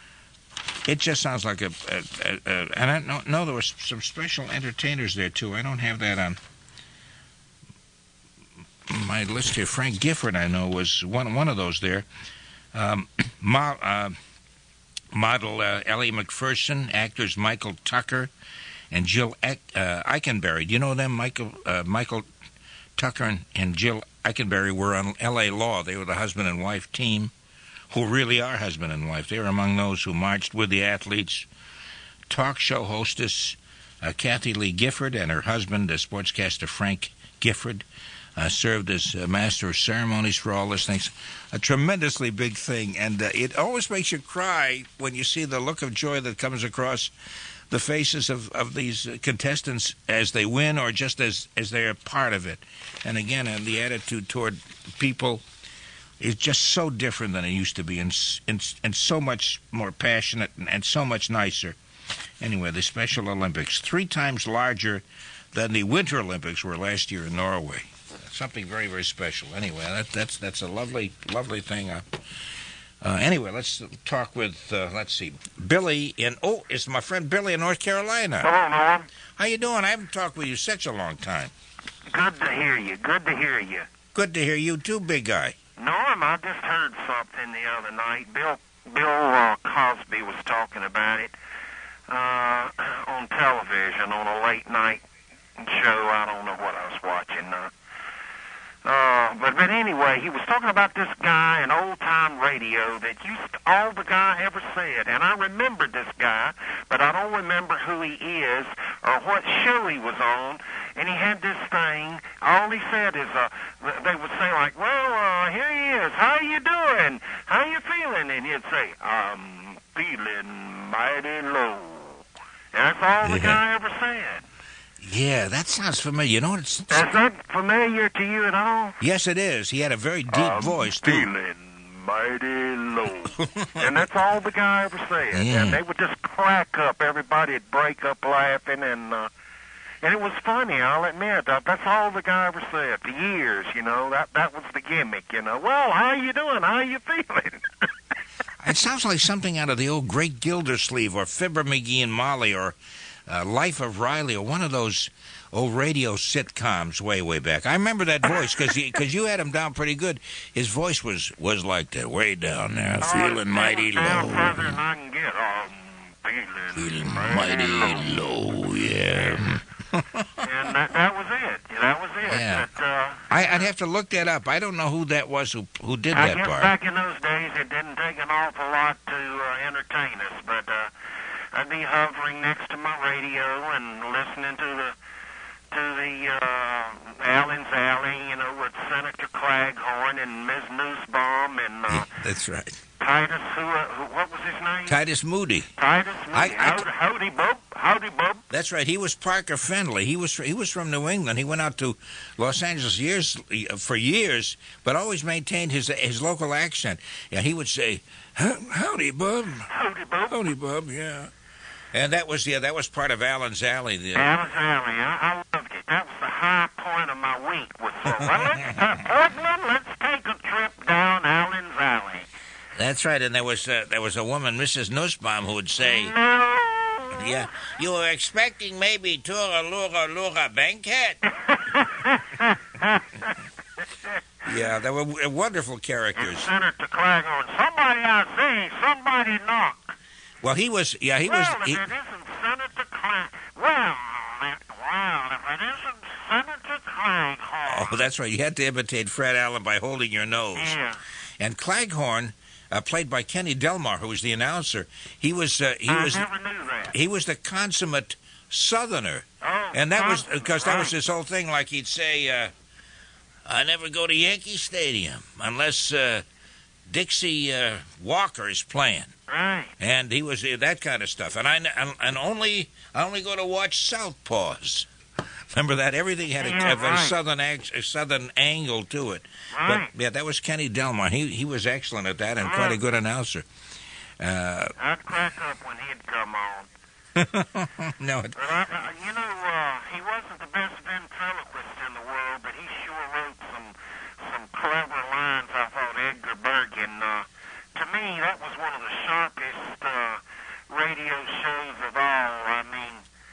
[SPEAKER 4] It just sounds like and I know there were some special entertainers there, too. I don't have that on my list here. Frank Gifford, I know, was one of those there. Model Ellie McPherson, actors Michael Tucker and Jill Eikenberry. Do you know them? Michael Tucker and Jill Eikenberry were on L.A. Law. They were the husband and wife team, who really are husband and wife. They were among those who marched with the athletes. Talk show hostess Kathy Lee Gifford and her husband, the sportscaster Frank Gifford, served as master of ceremonies for all this things. A tremendously big thing, and it always makes you cry when you see the look of joy that comes across the faces of these contestants as they win or just as they're a part of it. And again, the attitude toward people is just so different than it used to be and so much more passionate and so much nicer. Anyway, the Special Olympics, 3 times larger than the Winter Olympics were last year in Norway. Something very, very special. Anyway, that's a lovely, lovely thing. Anyway, let's talk with, Billy it's my friend Billy in North Carolina.
[SPEAKER 21] Hello, Norm.
[SPEAKER 4] How you doing? I haven't talked with you such a long time.
[SPEAKER 21] Good to hear you. Good to hear you.
[SPEAKER 4] Good to hear you too, big guy.
[SPEAKER 21] Norm, I just heard something the other night. Bill Cosby was talking about it on television on a late night show. I don't know what I was watching. But anyway, he was talking about this guy in old-time radio that all the guy ever said. And I remembered this guy, but I don't remember who he is or what show he was on. And he had this thing. All he said is, they would say, like, well, here he is. How you doing? How you feeling? And he'd say, I'm feeling mighty low. And that's all the guy ever said.
[SPEAKER 4] Yeah, that sounds familiar. You know,
[SPEAKER 21] Is that familiar to you at all?
[SPEAKER 4] Yes, it is. He had a very deep voice, too.
[SPEAKER 21] Feeling mighty low. And that's all the guy ever said.
[SPEAKER 4] Yeah.
[SPEAKER 21] And they would just crack up. Everybody would break up laughing, and it was funny, I'll admit. That's all the guy ever said for years, you know. That was the gimmick, you know. Well, how you doing? How you feeling?
[SPEAKER 4] It sounds like something out of the old Great Gildersleeve or Fibber McGee and Molly or Life of Riley or one of those old radio sitcoms way back. I remember that voice because you had him down pretty good. His voice was like that, way down there, feeling mighty low.
[SPEAKER 21] Further than I can get.
[SPEAKER 4] Feeling mighty low, yeah.
[SPEAKER 21] And that was it. That was it.
[SPEAKER 4] Yeah.
[SPEAKER 21] But,
[SPEAKER 4] I'd have to look that up. I don't know who that was who did
[SPEAKER 21] I
[SPEAKER 4] that
[SPEAKER 21] guess
[SPEAKER 4] part.
[SPEAKER 21] back in those days it didn't take an awful lot to entertain us, but I'd be hovering next to my radio and listening to the Allen's Alley, you know, with Senator Claghorn and Ms. Nussbaum and
[SPEAKER 4] That's right.
[SPEAKER 21] Titus, what was his name?
[SPEAKER 4] Titus Moody.
[SPEAKER 21] Titus Moody. Howdy, bub. Howdy, bub.
[SPEAKER 4] That's right. He was Parker Findlay. He was from New England. He went out to Los Angeles for years, but always maintained his local accent. Yeah, he would say, "Howdy, bub."
[SPEAKER 21] Howdy, bub.
[SPEAKER 4] Howdy, bub. Yeah. And that was part of Allen's Alley.
[SPEAKER 21] Allen's Alley. I loved it. That was the high point of my week. Portland, let's take a trip down Allen's Alley.
[SPEAKER 4] That's right. And there was a woman, Mrs. Nussbaum, who would say, "Yeah, you were expecting maybe Tura Lura Bankhead." Yeah, they were wonderful characters.
[SPEAKER 21] And Senator Claghorn, somebody I see, somebody knock.
[SPEAKER 4] Well, he was.
[SPEAKER 21] If it isn't Senator Claghorn, well, if it isn't Senator Claghorn.
[SPEAKER 4] Oh, that's right. You had to imitate Fred Allen by holding your nose.
[SPEAKER 21] Yeah.
[SPEAKER 4] And Claghorn, played by Kenny Delmar, who was the announcer, he was
[SPEAKER 21] never knew that.
[SPEAKER 4] He was the consummate Southerner, and that was because that was his whole thing. Like he'd say, "I never go to Yankee Stadium unless Dixie Walker is playing."
[SPEAKER 21] Right.
[SPEAKER 4] And he was that kind of stuff. And I only go to watch Southpaws. Remember that? Everything had a southern angle to it.
[SPEAKER 21] Right.
[SPEAKER 4] But yeah, that was Kenny Delmar. He was excellent at that and quite a good announcer.
[SPEAKER 21] I'd crack up when he'd come on.
[SPEAKER 4] No.
[SPEAKER 21] But you know, he wasn't the best ventriloquist in the world, but he sure wrote some clever lines. I thought Edgar Bergen. To me, that was one of the sharpest radio shows of all. I mean,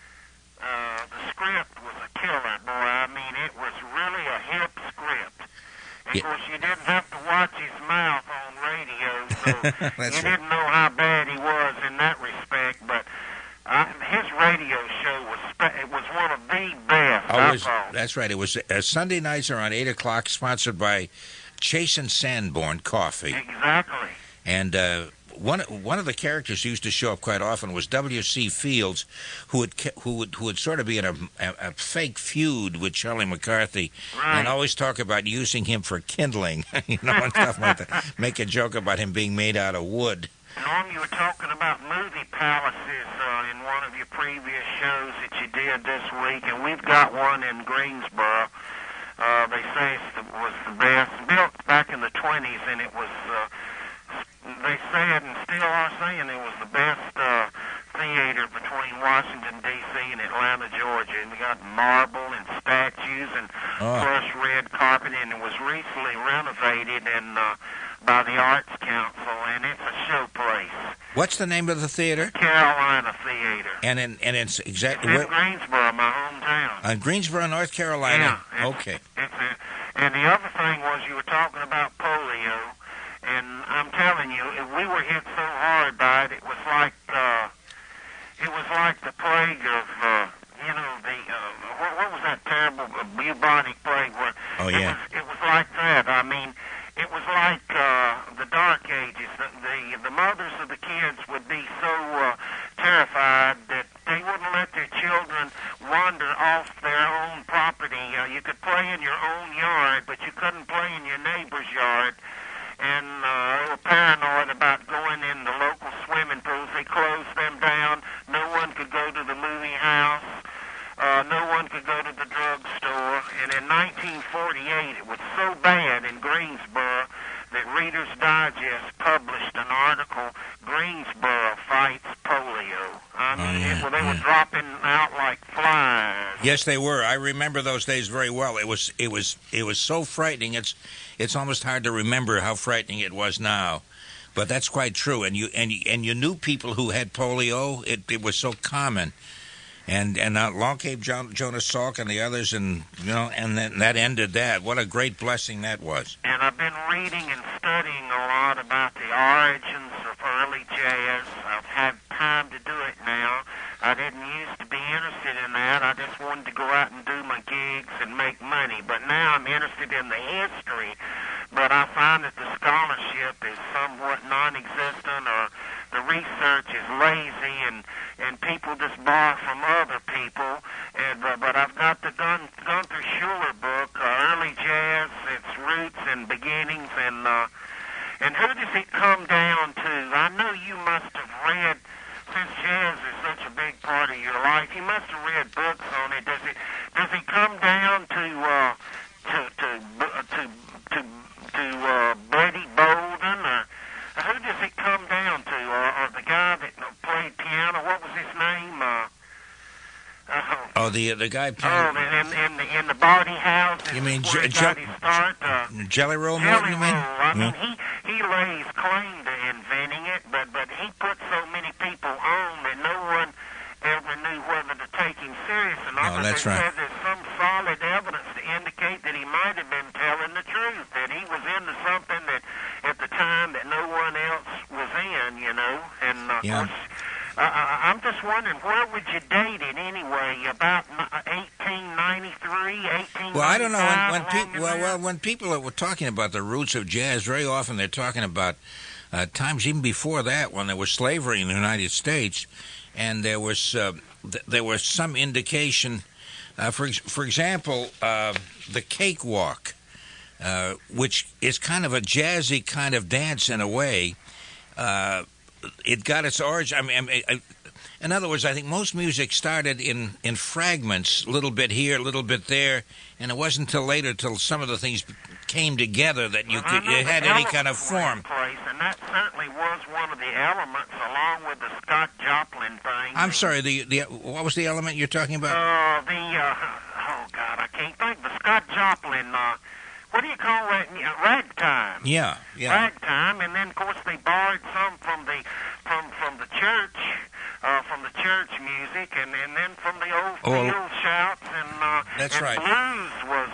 [SPEAKER 21] the script was a killer, boy. I mean, it was really a hip script. And of course, you didn't have to watch his mouth on radio, so you didn't know how bad he was in that respect. But his radio show was one of the best.
[SPEAKER 4] That's right. It was Sunday nights are on 8 o'clock, sponsored by Chase and Sanborn Coffee.
[SPEAKER 21] Exactly.
[SPEAKER 4] And one of the characters who used to show up quite often was W.C. Fields, who would sort of be in a fake feud with Charlie McCarthy, and always talk about using him for kindling, and stuff like that. Make a joke about him being made out of wood.
[SPEAKER 21] Norm, you were talking about movie palaces in one of your previous shows that you did this week, and we've got one in Greensboro. They say it was the best, built back in the 20s, and it was. They said and still are saying it was the best theater between Washington, D.C. and Atlanta, Georgia. And they got marble and statues and plush red carpet, and it was recently renovated by the Arts Council, and it's a show place.
[SPEAKER 4] What's the name of the theater?
[SPEAKER 21] Carolina Theater.
[SPEAKER 4] And it's exactly
[SPEAKER 21] in Greensboro, my hometown.
[SPEAKER 4] Greensboro, North Carolina.
[SPEAKER 21] Yeah.
[SPEAKER 4] Okay.
[SPEAKER 21] And the other thing was you were talking about polio. And I'm telling telling you, we were hit so hard by it. It was like the plague of, what was that terrible bubonic plague? Where
[SPEAKER 4] Oh, yeah.
[SPEAKER 21] It was like that. I mean, it was like the Dark Ages. The mothers of the kids would be so terrified that they wouldn't let their children wander off their own property. You could play in your own yard, but you couldn't play in your neighbor's yard. And they were paranoid about going in the local swimming pools. They closed them down. No one could go to the movie house. No one could go to the drugstore. And in 1948, it was so bad in Greensboro that Reader's Digest published an article, Greensboro Fights Polio. I mean, they were dropping out like flies.
[SPEAKER 4] Yes, they were. I remember those days very well. It was so frightening. It's almost hard to remember how frightening it was now. But that's quite true. And you knew people who had polio. It was so common. And along came Jonas Salk and the others, and then that ended that. What a great blessing that was.
[SPEAKER 21] And I've been reading and studying a lot about the origins of early jazz. I've had time to do it now. I didn't used to be interested in that. I just wanted to go out and do my gigs and make money. But now I'm interested in the history. But I find that the scholarship is somewhat non-existent, or the research is lazy, and people just borrow from other people. But I've got the Gunther Schuller book, Early Jazz, Its Roots and Beginnings, and who does it come down to? I know you must have read, since jazz is such a big part of your life, you must have read books on it. Does it come down to Betty Bolden, or who does it come down to? Or the guy that played piano, what was his name?
[SPEAKER 4] The guy playing...
[SPEAKER 21] in the Barty House.
[SPEAKER 4] You mean
[SPEAKER 21] Jelly
[SPEAKER 4] Roll?
[SPEAKER 21] Jelly Roll. I mean, he lays claim to inventing it, but he put so many people on that no one ever knew whether to take him serious or not.
[SPEAKER 4] Oh, that's
[SPEAKER 21] they
[SPEAKER 4] right.
[SPEAKER 21] said there's some solid evidence to indicate that he might have been telling the truth, that he was into something that at the time that no one else was in, And of course, I'm just wondering, where would you date it anyway? About 1893, 1895?
[SPEAKER 4] Well, I don't know. When people were talking about the roots of jazz, very often they're talking about times even before that, when there was slavery in the United States, and there was some indication. For example, the cakewalk, which is kind of a jazzy kind of dance in a way. It got its origin. In other words, I think most music started in fragments, a little bit here, a little bit there, and it wasn't until later, till some of the things came together that it had any kind of form.
[SPEAKER 21] And that certainly was one of the elements, along with the Scott Joplin thing.
[SPEAKER 4] I'm sorry. What was the element you're talking about?
[SPEAKER 21] Oh God, I can't think. The Scott Joplin. What do you call that? Ragtime.
[SPEAKER 4] Yeah.
[SPEAKER 21] Ragtime, and then of course they borrowed some from the church, from the church music, and then from the old field shouts, and
[SPEAKER 4] that's right.
[SPEAKER 21] Blues was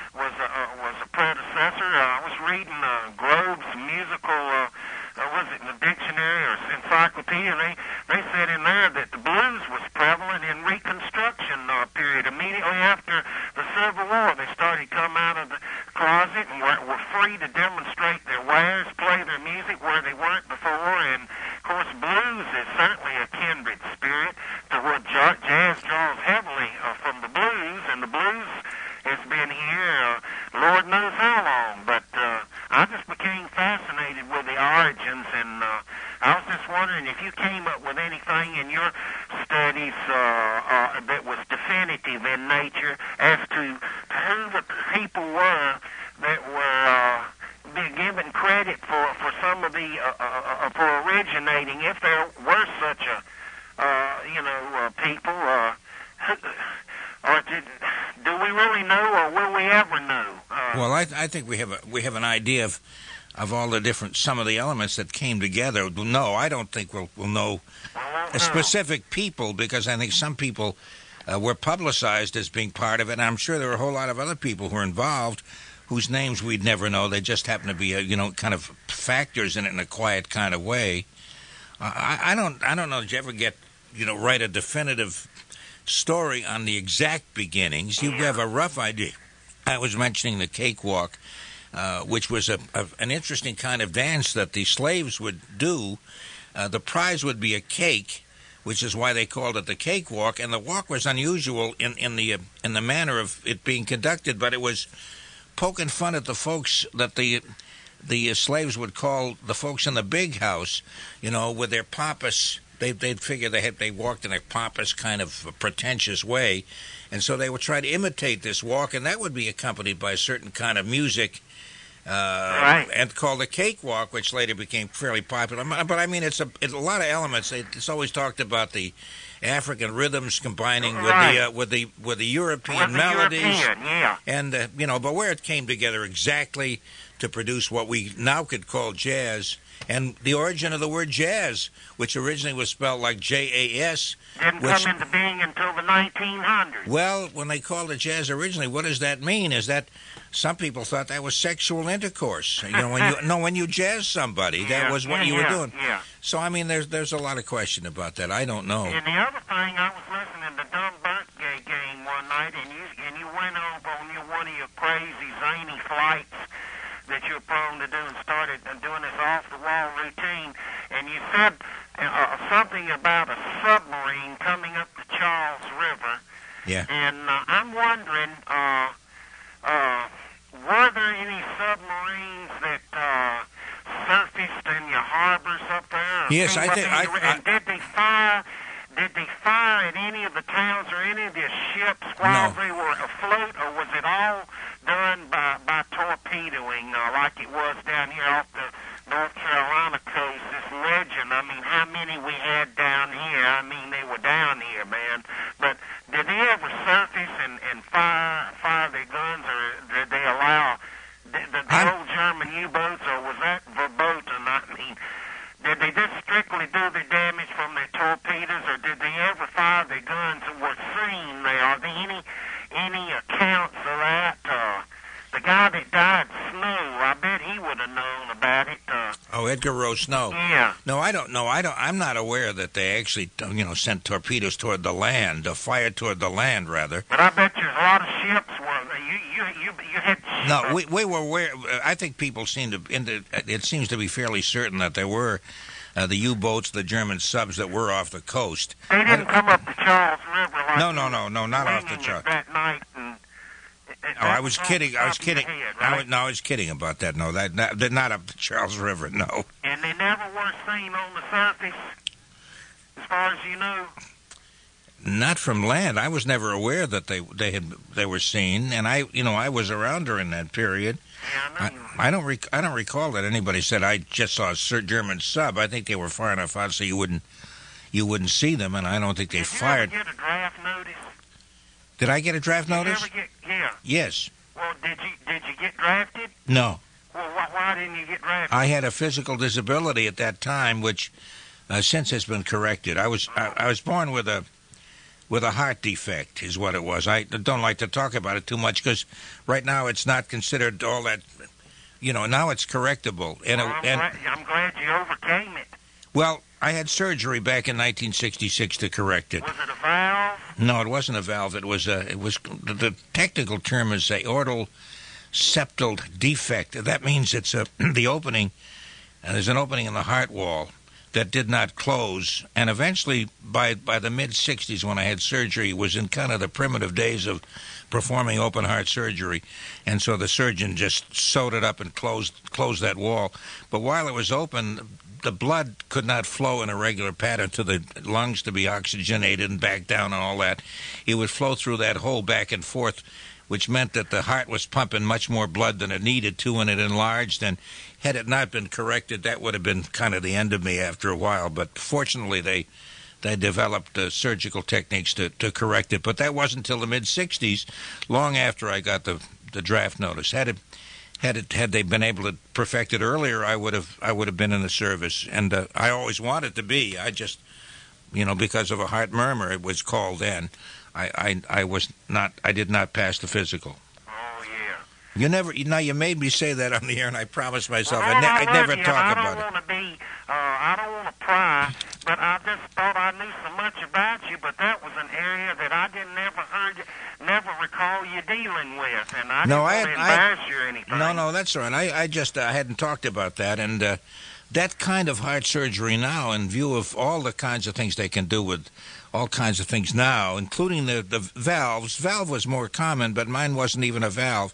[SPEAKER 21] a predecessor. I was reading Grove's musical. Was it in the dictionary or encyclopedia? They said in there that the blues was prevalent in Reconstruction period. Immediately after the Civil War, they started coming out of the closet and were free to demonstrate their wares, play their music where they weren't before. And of course, blues is certainly a kindred spirit to what jazz draws heavily from the blues, and the blues has been here Lord knows how long. But I just became fascinated with the origins, and I was just wondering if you came up with anything in your studies that was definitive in nature as to who the people were that were being given credit for some of the for originating, if there were such a people, or do we really know, or will we ever know?
[SPEAKER 4] Well, I think we have an idea of all the some of the elements that came together. No, I don't think we'll know specific people, because I think some people were publicized as being part of it, and I'm sure there were a whole lot of other people who were involved whose names we'd never know. They just happen to be, kind of factors in it in a quiet kind of way. I don't know. Did you ever write a definitive story on the exact beginnings? You have a rough idea. I was mentioning the cakewalk, which was an interesting kind of dance that the slaves would do. The prize would be a cake, which is why they called it the cakewalk. And the walk was unusual in the manner of it being conducted, but it was poking fun at the folks that the slaves would call the folks in the big house, with their pompous. They'd figure they walked in a pompous kind of pretentious way, and so they would try to imitate this walk, and that would be accompanied by a certain kind of music, and called the cakewalk, which later became fairly popular. But I mean, it's a lot of elements. It's always talked about the African rhythms combining with the European melodies, and but where it came together exactly to produce what we now could call jazz. And the origin of the word jazz, which originally was spelled like J-A-S.
[SPEAKER 21] Didn't come into being until the 1900s.
[SPEAKER 4] Well, when they called it jazz originally, what does that mean? Is that some people thought that was sexual intercourse. When you jazz somebody, that was what you were doing.
[SPEAKER 21] Yeah.
[SPEAKER 4] So, I mean, there's a lot of question about that. I don't know.
[SPEAKER 21] And the other thing, I was listening to Dumb Birthday Game one night, and you went over on one of your crazy, zany flights that you're prone to do and started doing this off-the-wall routine, and you said something about a submarine coming up the Charles River.
[SPEAKER 4] Yeah.
[SPEAKER 21] And I'm wondering, were there any submarines that surfaced in your harbors up there?
[SPEAKER 4] Yes, I think.
[SPEAKER 21] And did they fire? Did they fire at any of the towns or any of the ships while they were afloat, or was it all done by torpedoing like it was down here off the North Carolina coast? This legend, I mean, how many we had down here? I mean, they were down here, man. But did they ever surface and fire their guns, or did they allow the old German U-boats, or was that verboten? I mean, did they just strictly do the damage from their torpedoes, or did they ever fire their guns and were seen there? Are there any accounts of that? The guy that died, Snow, I bet he would have known about it.
[SPEAKER 4] Edgar Rowe Snow.
[SPEAKER 21] Yeah.
[SPEAKER 4] No, I don't know. I'm not aware that they actually, sent torpedoes toward the land, or fired toward the land, rather.
[SPEAKER 21] But I bet there's a lot of ships where you had.
[SPEAKER 4] No, we were aware. I think people seem to. It seems to be fairly certain that there were the U-boats, the German subs that were off the coast.
[SPEAKER 21] They didn't come up the Charles River like
[SPEAKER 4] No, not off the Charles.
[SPEAKER 21] That night.
[SPEAKER 4] I was kidding. I was kidding. I was kidding about that. No, they're not up the Charles River. No.
[SPEAKER 21] And they never were seen on the surface, as far as you know.
[SPEAKER 4] Not from land. I was never aware that they were seen, and I was around during that period.
[SPEAKER 21] Yeah,
[SPEAKER 4] I don't recall that anybody said I just saw a German sub. I think they were far enough out so you wouldn't see them, and I don't think they fired.
[SPEAKER 21] Did you ever get a draft notice?
[SPEAKER 4] Did I get a draft notice?
[SPEAKER 21] Did you ever get?
[SPEAKER 4] Yes.
[SPEAKER 21] Well, did you get drafted?
[SPEAKER 4] No.
[SPEAKER 21] Well, why didn't you get drafted?
[SPEAKER 4] I had a physical disability at that time, which since has been corrected. I was born with a heart defect, is what it was. I don't like to talk about it too much because right now it's not considered all that. Now it's correctable.
[SPEAKER 21] I'm glad you overcame it.
[SPEAKER 4] Well, I had surgery back in 1966 to correct it.
[SPEAKER 21] Was it a valve?
[SPEAKER 4] No, it wasn't a valve. It was the technical term is aortal septal defect. That means it's the opening. There's an opening in the heart wall that did not close, and eventually by the mid-'60s when I had surgery, it was in kind of the primitive days of performing open heart surgery, and so the surgeon just sewed it up and closed that wall. But while it was open, the blood could not flow in a regular pattern to the lungs to be oxygenated and back down and all that. It would flow through that hole back and forth, which meant that the heart was pumping much more blood than it needed to, and it enlarged. And had it not been corrected, that would have been kind of the end of me after a while. But fortunately, they developed surgical techniques to correct it. But that wasn't until the mid-'60s, long after I got the draft notice. Had they been able to perfect it earlier, I would have been in the service, and I always wanted to be. I just, because of a heart murmur, it was called in. I did not pass the physical.
[SPEAKER 21] Oh yeah.
[SPEAKER 4] You made me say that on the air, and I promised myself
[SPEAKER 21] Well,
[SPEAKER 4] I'd never
[SPEAKER 21] you,
[SPEAKER 4] talk
[SPEAKER 21] and
[SPEAKER 4] about it.
[SPEAKER 21] I don't want to pry, but I just thought I knew so much about you, but that was an area that I never recall you dealing with, and I didn't want to embarrass you or anything.
[SPEAKER 4] No, that's all right. I just hadn't talked about that, and that kind of heart surgery now, in view of all the kinds of things they can do with all kinds of things now, including the valves. Valve was more common, but mine wasn't even a valve.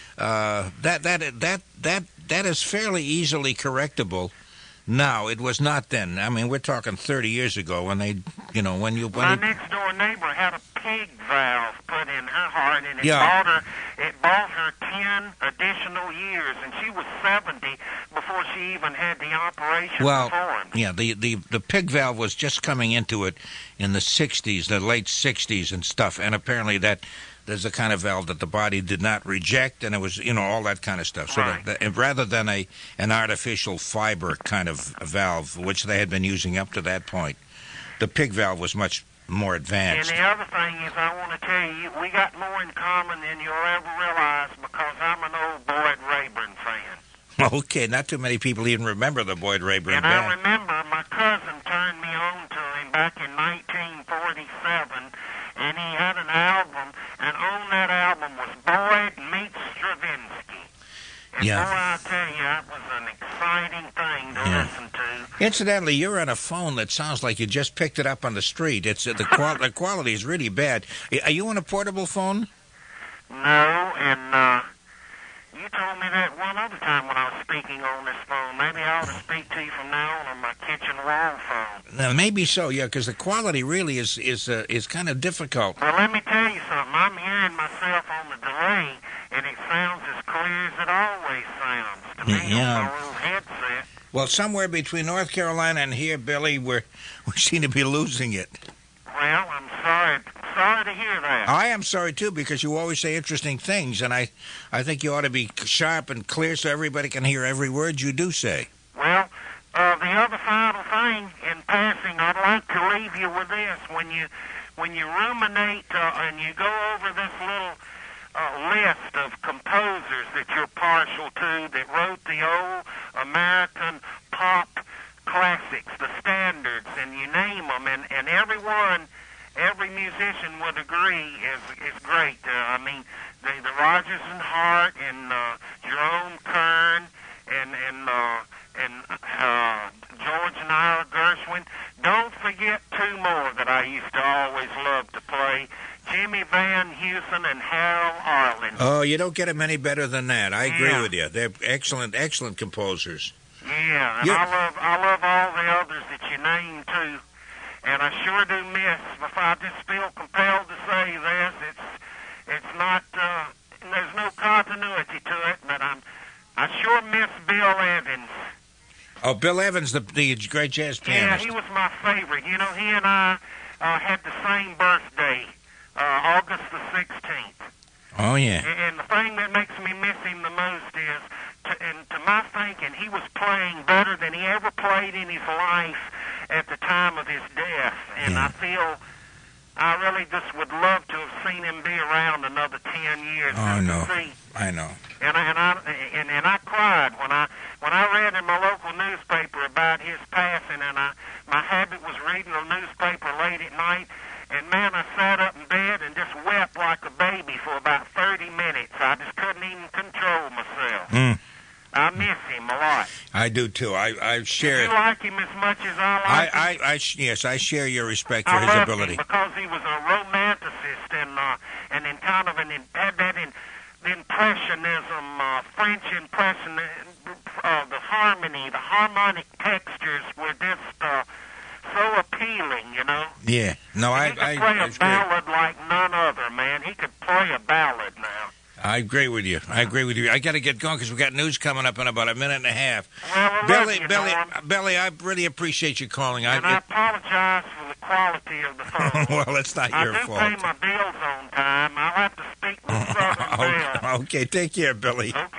[SPEAKER 4] That is fairly easily correctable. Now, it was not then. I mean, we're talking 30 years ago when they,
[SPEAKER 21] My next door neighbor had a pig valve put in her heart, and it bought her 10 additional years, and she was 70 before she even had the operation performed.
[SPEAKER 4] Yeah, the pig valve was just coming into it in the 60s, the late 60s and stuff, and apparently there's a kind of valve that the body did not reject, and it was, all that kind of stuff. So rather than an artificial fiber kind of valve, which they had been using up to that point, the pig valve was much more advanced.
[SPEAKER 21] And the other thing is, I want to tell you, we got more in common than you'll ever realize, because I'm an old Boyd Rayburn fan.
[SPEAKER 4] Okay, not too many people even remember the Boyd Rayburn
[SPEAKER 21] And
[SPEAKER 4] band.
[SPEAKER 21] I remember my cousin turned me on to him back in 1947, and he had an album, and on that album was Boyd meets Stravinsky. And boy, I tell you, that was an exciting thing to listen to.
[SPEAKER 4] Incidentally, you're on a phone that sounds like you just picked it up on the street. It's the quality is really bad. Are you on a portable phone?
[SPEAKER 21] No, and you told me that one other time when I was speaking on this phone. Maybe I ought to speak to you from now on my kitchen wall phone.
[SPEAKER 4] No, maybe so, yeah, because the quality really is kind of difficult.
[SPEAKER 21] Well, let me tell you something. I'm hearing myself on the delay, and it sounds as clear as it always sounds to me on my little headset.
[SPEAKER 4] Well, somewhere between North Carolina and here, Billy, we seem to be losing it.
[SPEAKER 21] Well, I'm sorry to hear that.
[SPEAKER 4] I am sorry, too, because you always say interesting things, and I think you ought to be sharp and clear so everybody can hear every word you do say.
[SPEAKER 21] Well, the other final thing in passing, I'd like to leave you with this. When you ruminate and you go over this little list of composers that you're partial to that wrote the old American pop classics, the standards, and you name them, and every musician would agree is great. I mean, the Rodgers and Hart and Jerome Kern and George and Ira Gershwin. Don't forget two more that I used to always love to play: Jimmy Van Heusen and Harold Arlen.
[SPEAKER 4] Oh, you don't get them any better than that. I agree with you. They're excellent composers.
[SPEAKER 21] Yeah, and I love all the others that you named too. And I sure do miss, if I just feel compelled to say this, it's not, there's no continuity to it, but I sure miss Bill Evans.
[SPEAKER 4] Oh, Bill Evans, the great jazz pianist.
[SPEAKER 21] Yeah, he was my favorite. You know, he and I had the same birthday, August the 16th.
[SPEAKER 4] Oh, yeah.
[SPEAKER 21] And the thing that makes me miss him the most is, to my thinking, he was playing better than he ever played in his life at the time of his death. And I feel I really just would love to have seen him be around another 10 years.
[SPEAKER 4] Oh, no. I know.
[SPEAKER 21] And I cried when I read in my local newspaper about his passing, and my habit was reading the newspaper late at night, and man, I sat up in bed and just wept like a baby for about 30 minutes. I just couldn't even control myself. I miss him a lot.
[SPEAKER 4] I do too. I share.
[SPEAKER 21] You like him as much as I like him?
[SPEAKER 4] Yes, I share your respect for his ability.
[SPEAKER 21] Him because he was a romanticist and in kind of had that impressionism, French impressionism, the harmony, the harmonic textures were just so appealing, you know.
[SPEAKER 4] Yeah. No,
[SPEAKER 21] he could play a ballad like none other, man. He could play a ballad now.
[SPEAKER 4] I agree with you. I got to get going because we got news coming up in about a minute and a half.
[SPEAKER 21] Well,
[SPEAKER 4] Billy, I really appreciate you calling.
[SPEAKER 21] And I apologize for the quality of the phone.
[SPEAKER 4] Well, it's not your fault.
[SPEAKER 21] I do pay my bills on time. I'll have to speak with Southern Bell.
[SPEAKER 4] Okay, take care, Billy.
[SPEAKER 21] Okay.
[SPEAKER 4] Bye.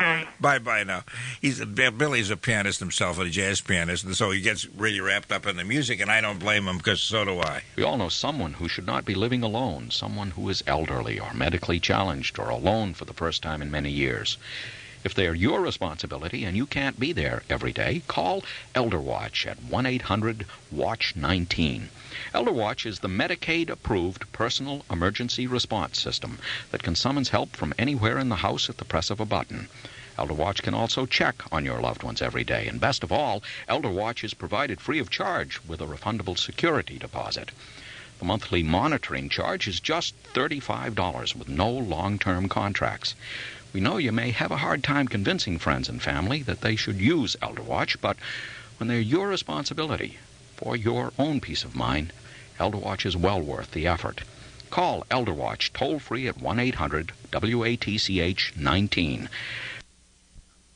[SPEAKER 4] Bye now. Billy's a pianist himself, a jazz pianist, and so he gets really wrapped up in the music, and I don't blame him because so do I.
[SPEAKER 15] We all know someone who should not be living alone, someone who is elderly or medically challenged or alone for the first time in many years. If they are your responsibility and you can't be there every day, call Elder Watch at 1-800-WATCH-19. Elder Watch is the Medicaid-approved personal emergency response system that can summons help from anywhere in the house at the press of a button. Elder Watch can also check on your loved ones every day. And best of all, Elder Watch is provided free of charge with a refundable security deposit. The monthly monitoring charge is just $35 with no long-term contracts. We know you may have a hard time convincing friends and family that they should use Elder Watch, but when they're your responsibility for your own peace of mind, Elder Watch is well worth the effort. Call Elder Watch toll-free at 1-800-WATCH-19.